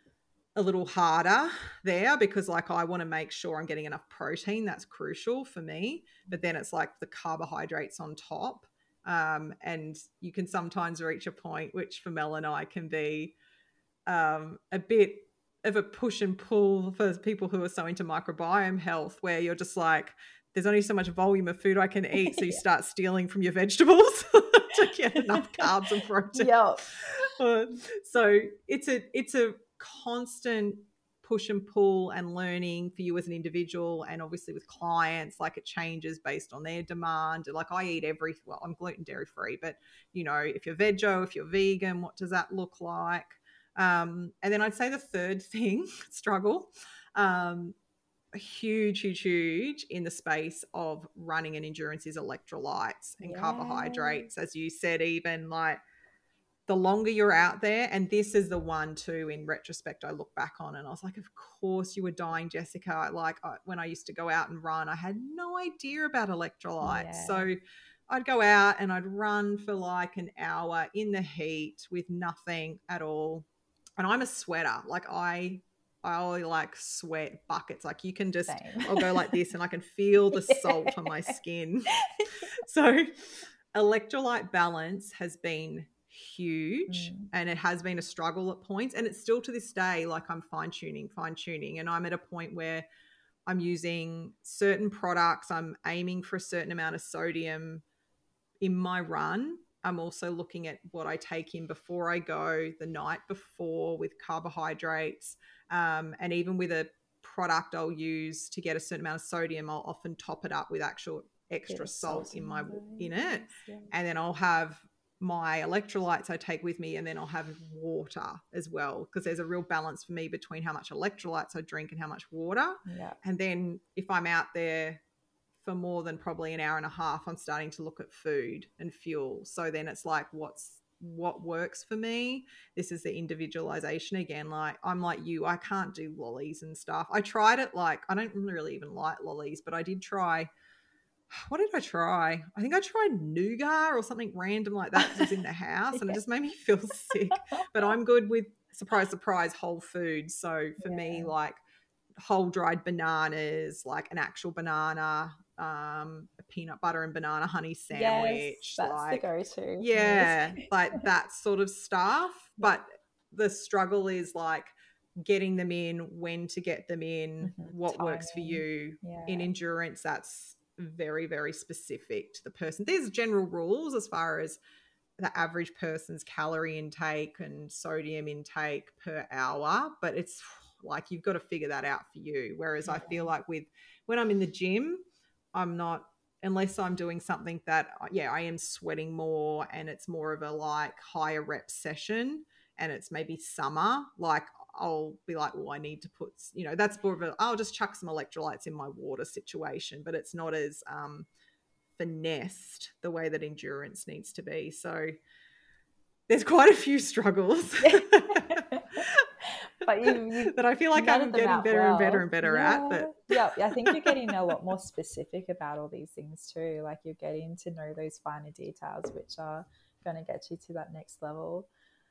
Speaker 2: a little harder there because like I want to make sure I'm getting enough protein. That's crucial for me. But then it's like the carbohydrates on top. And you can sometimes reach a point, which for Mel and I can be a bit of a push and pull for people who are so into microbiome health, where you're just like, there's only so much volume of food I can eat. So you start stealing from your vegetables to get enough carbs and protein.
Speaker 3: Yep.
Speaker 2: So it's a constant push and pull and learning for you as an individual, and obviously with clients, like it changes based on their demand. Like I eat I'm gluten dairy free, but you know, if you're veggie, if you're vegan, what does that look like? And then I'd say the third thing, struggle, huge in the space of running and endurance is electrolytes and carbohydrates. As you said, even like the longer you're out there, and this is the one too, in retrospect, I look back on and I was like, of course you were dying, Jessica. Like when I used to go out and run, I had no idea about electrolytes. So I'd go out and I'd run for like an hour in the heat with nothing at all. And I'm a sweater. Like I only like sweat buckets. Like you can just, I'll go like this and I can feel the salt on my skin. So electrolyte balance has been huge and it has been a struggle at points, and it's still to this day, like I'm fine tuning, and I'm at a point where I'm using certain products. I'm aiming for a certain amount of sodium in my run. I'm also looking at what I take in before I go, the night before, with carbohydrates, and even with a product I'll use to get a certain amount of sodium, I'll often top it up with actual extra salt in it. And then I'll have my electrolytes I take with me, and then I'll have water as well, because there's a real balance for me between how much electrolytes I drink and how much water. And then if I'm out there for more than probably an hour and a half, I'm starting to look at food and fuel. So then it's like, what works for me? This is the individualization again. Like I'm like you, I can't do lollies and stuff. I tried it, like I don't really even like lollies, but I did try. What did I try? I think I tried nougat or something random like that because it was in the house and it just made me feel sick. But I'm good with, surprise, whole foods. So for me, like whole dried bananas, like an actual banana, a peanut butter and banana honey sandwich.
Speaker 3: That's
Speaker 2: like
Speaker 3: the go-to.
Speaker 2: Yeah, like that sort of stuff. But the struggle is like getting them in, when to get them in, what timing works for you. In endurance, that's very, very specific to the person. There's general rules as far as the average person's calorie intake and sodium intake per hour, but it's like you've got to figure that out for you. Whereas I feel like when I'm in the gym, I'm not, unless I'm doing something that I am sweating more and it's more of a like higher rep session and it's maybe summer, like I'll be like, well, I need to put, that's more of a, I'll just chuck some electrolytes in my water situation, but it's not as finessed the way that endurance needs to be. So there's quite a few struggles
Speaker 3: but you
Speaker 2: that I feel like I'm getting better and better and better at. But
Speaker 3: I think you're getting a lot more specific about all these things too. Like you're getting to know those finer details, which are going to get you to that next level.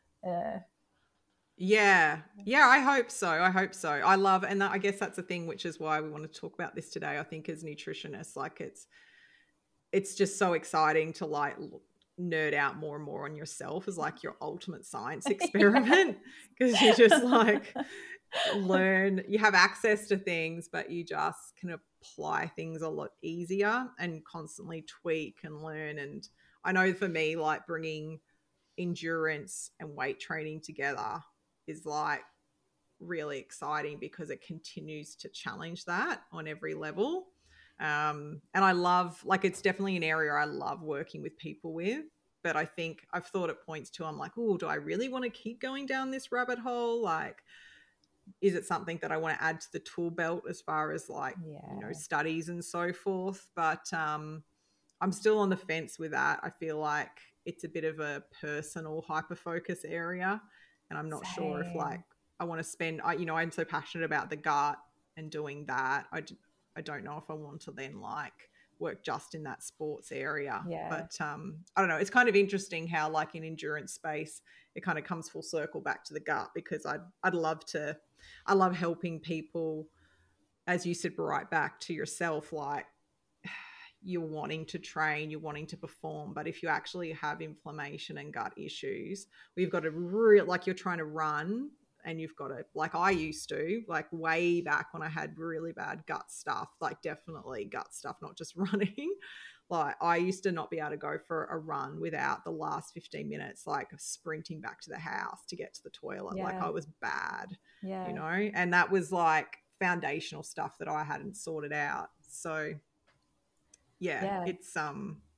Speaker 2: Yeah, I hope so. I love, and I guess that's the thing, which is why we want to talk about this today. I think as nutritionists, like it's just so exciting to like nerd out more and more on yourself as like your ultimate science experiment, because you just like learn, you have access to things, but you just can apply things a lot easier and constantly tweak and learn. And I know for me, like bringing endurance and weight training together is like really exciting because it continues to challenge that on every level. And I love, like, it's definitely an area I love working with people with, but I think I've thought at points too, I'm like, oh, do I really want to keep going down this rabbit hole? Like, is it something that I want to add to the tool belt as far as like, studies and so forth? But I'm still on the fence with that. I feel like it's a bit of a personal hyper-focus area, and I'm not sure if like I want to spend, I'm so passionate about the gut and doing that. I don't know if I want to then like work just in that sports area. But I don't know. It's kind of interesting how like in endurance space, it kind of comes full circle back to the gut, because I love helping people, as you said, right back to yourself, like you're wanting to train, you're wanting to perform, but if you actually have inflammation and gut issues, we've got to like you're trying to run and you've got to, like I used to, like way back when I had really bad gut stuff, like definitely gut stuff, not just running. Like I used to not be able to go for a run without the last 15 minutes, like sprinting back to the house to get to the toilet. Like I was bad, and that was like foundational stuff that I hadn't sorted out. So yeah, it's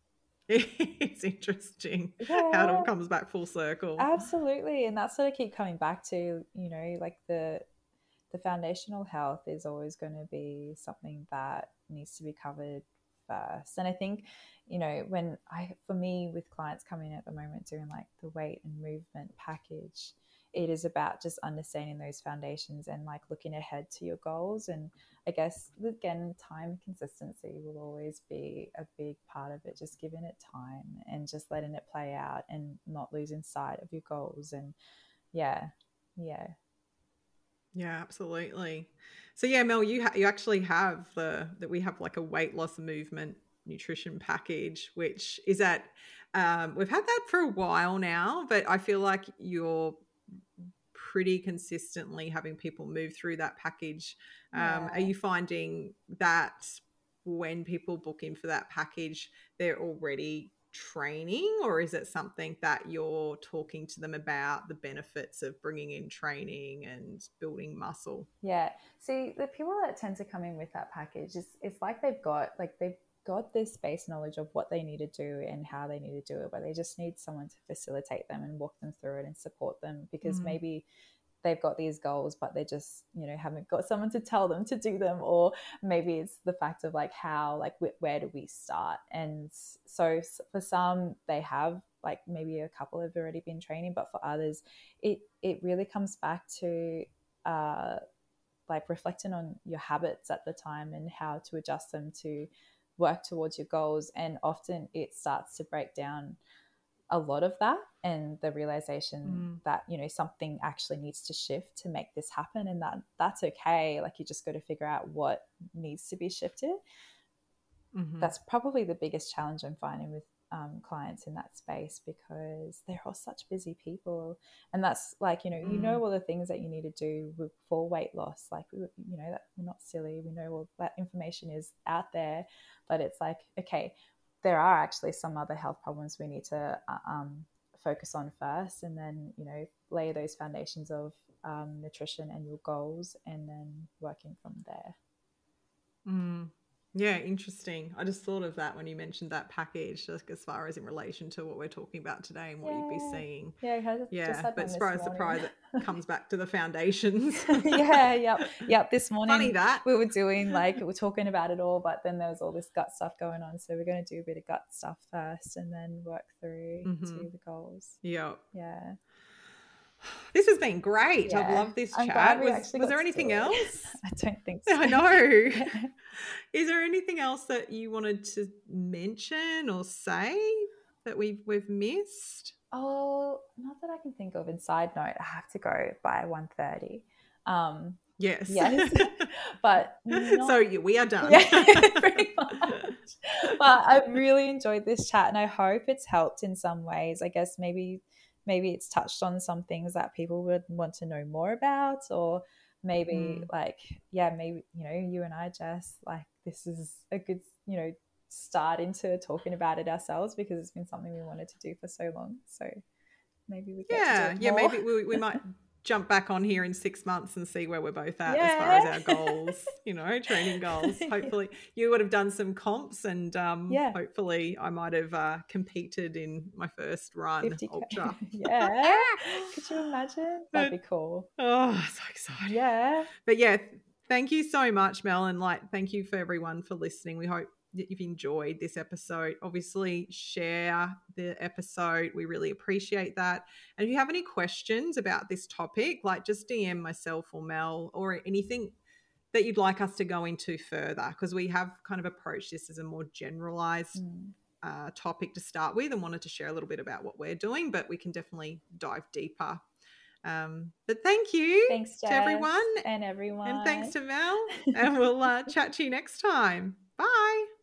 Speaker 2: It's interesting how it all comes back full circle.
Speaker 3: Absolutely. And that's what I keep coming back to, you know, like the foundational health is always going to be something that needs to be covered first. And I think, you know, for me with clients coming at the moment doing like the weight and movement package, it is about just understanding those foundations and like looking ahead to your goals. And I guess, again, time consistency will always be a big part of it, just giving it time and just letting it play out and not losing sight of your goals. And yeah,
Speaker 2: absolutely. So yeah, Mel, you actually have that we have like a weight loss movement nutrition package, which is at we've had that for a while now, but I feel like you're pretty consistently having people move through that package. Are you finding that when people book in for that package, they're already training, or is it something that you're talking to them about the benefits of bringing in training and building muscle?
Speaker 3: Yeah. See, the people that tend to come in with that package it's like they've got this base knowledge of what they need to do and how they need to do it, but they just need someone to facilitate them and walk them through it and support them, because maybe they've got these goals, but they just, you know, haven't got someone to tell them to do them. Or maybe it's the fact of like how, like, where do we start? And so for some, they have, like, maybe a couple have already been training, but for others, it really comes back to like reflecting on your habits at the time and how to adjust them to work towards your goals. And often it starts to break down a lot of that and the realization that, you know, something actually needs to shift to make this happen, and that's okay. Like, you just got to figure out what needs to be shifted. That's probably the biggest challenge I'm finding with clients in that space, because they're all such busy people, and that's like, you know, all the things that you need to do for weight loss. Like, you know, that we're not silly, we know all that information is out there, but it's like, okay, there are actually some other health problems we need to focus on first, and then, you know, lay those foundations of nutrition and your goals, and then working from there.
Speaker 2: Yeah, interesting. I just thought of that when you mentioned that package, just as far as in relation to what we're talking about today and what you'd be seeing. But surprise, it comes back to the foundations.
Speaker 3: Yep. This morning,
Speaker 2: funny that
Speaker 3: we were doing, like, we're talking about it all, but then there was all this gut stuff going on. So we're going to do a bit of gut stuff first, and then work through to the goals.
Speaker 2: Yeah. This has been great.
Speaker 3: Yeah.
Speaker 2: I've loved this chat. Was there anything else?
Speaker 3: I don't think so.
Speaker 2: I know. Is there anything else that you wanted to mention or say that we've missed?
Speaker 3: Oh, not that I can think of. And side note, I have to go by 1:30.
Speaker 2: Yes.
Speaker 3: But
Speaker 2: so we are done.
Speaker 3: Pretty much. But I really enjoyed this chat, and I hope it's helped in some ways. I guess maybe it's touched on some things that people would want to know more about, or maybe maybe, you know, you and I, Jess, like, this is a good, you know, start into talking about it ourselves, because it's been something we wanted to do for so long. So maybe we get to do it more.
Speaker 2: Maybe we might jump back on here in 6 months and see where we're both at as far as our goals, you know, training goals. Hopefully you would have done some comps, and hopefully I might have competed in my first run
Speaker 3: 50K.
Speaker 2: ultra.
Speaker 3: Could you imagine? That'd be cool.
Speaker 2: Oh, so excited. But thank you so much, Mel, and thank you for everyone for listening. We hope that you've enjoyed this episode. Obviously, share the episode. We really appreciate that. And if you have any questions about this topic, just DM myself or Mel, or anything that you'd like us to go into further, because we have kind of approached this as a more generalized topic to start with, and wanted to share a little bit about what we're doing, but we can definitely dive deeper. But thank you.
Speaker 3: Thanks, Jess,
Speaker 2: to everyone.
Speaker 3: And everyone.
Speaker 2: And thanks to Mel. And we'll chat to you next time. Bye.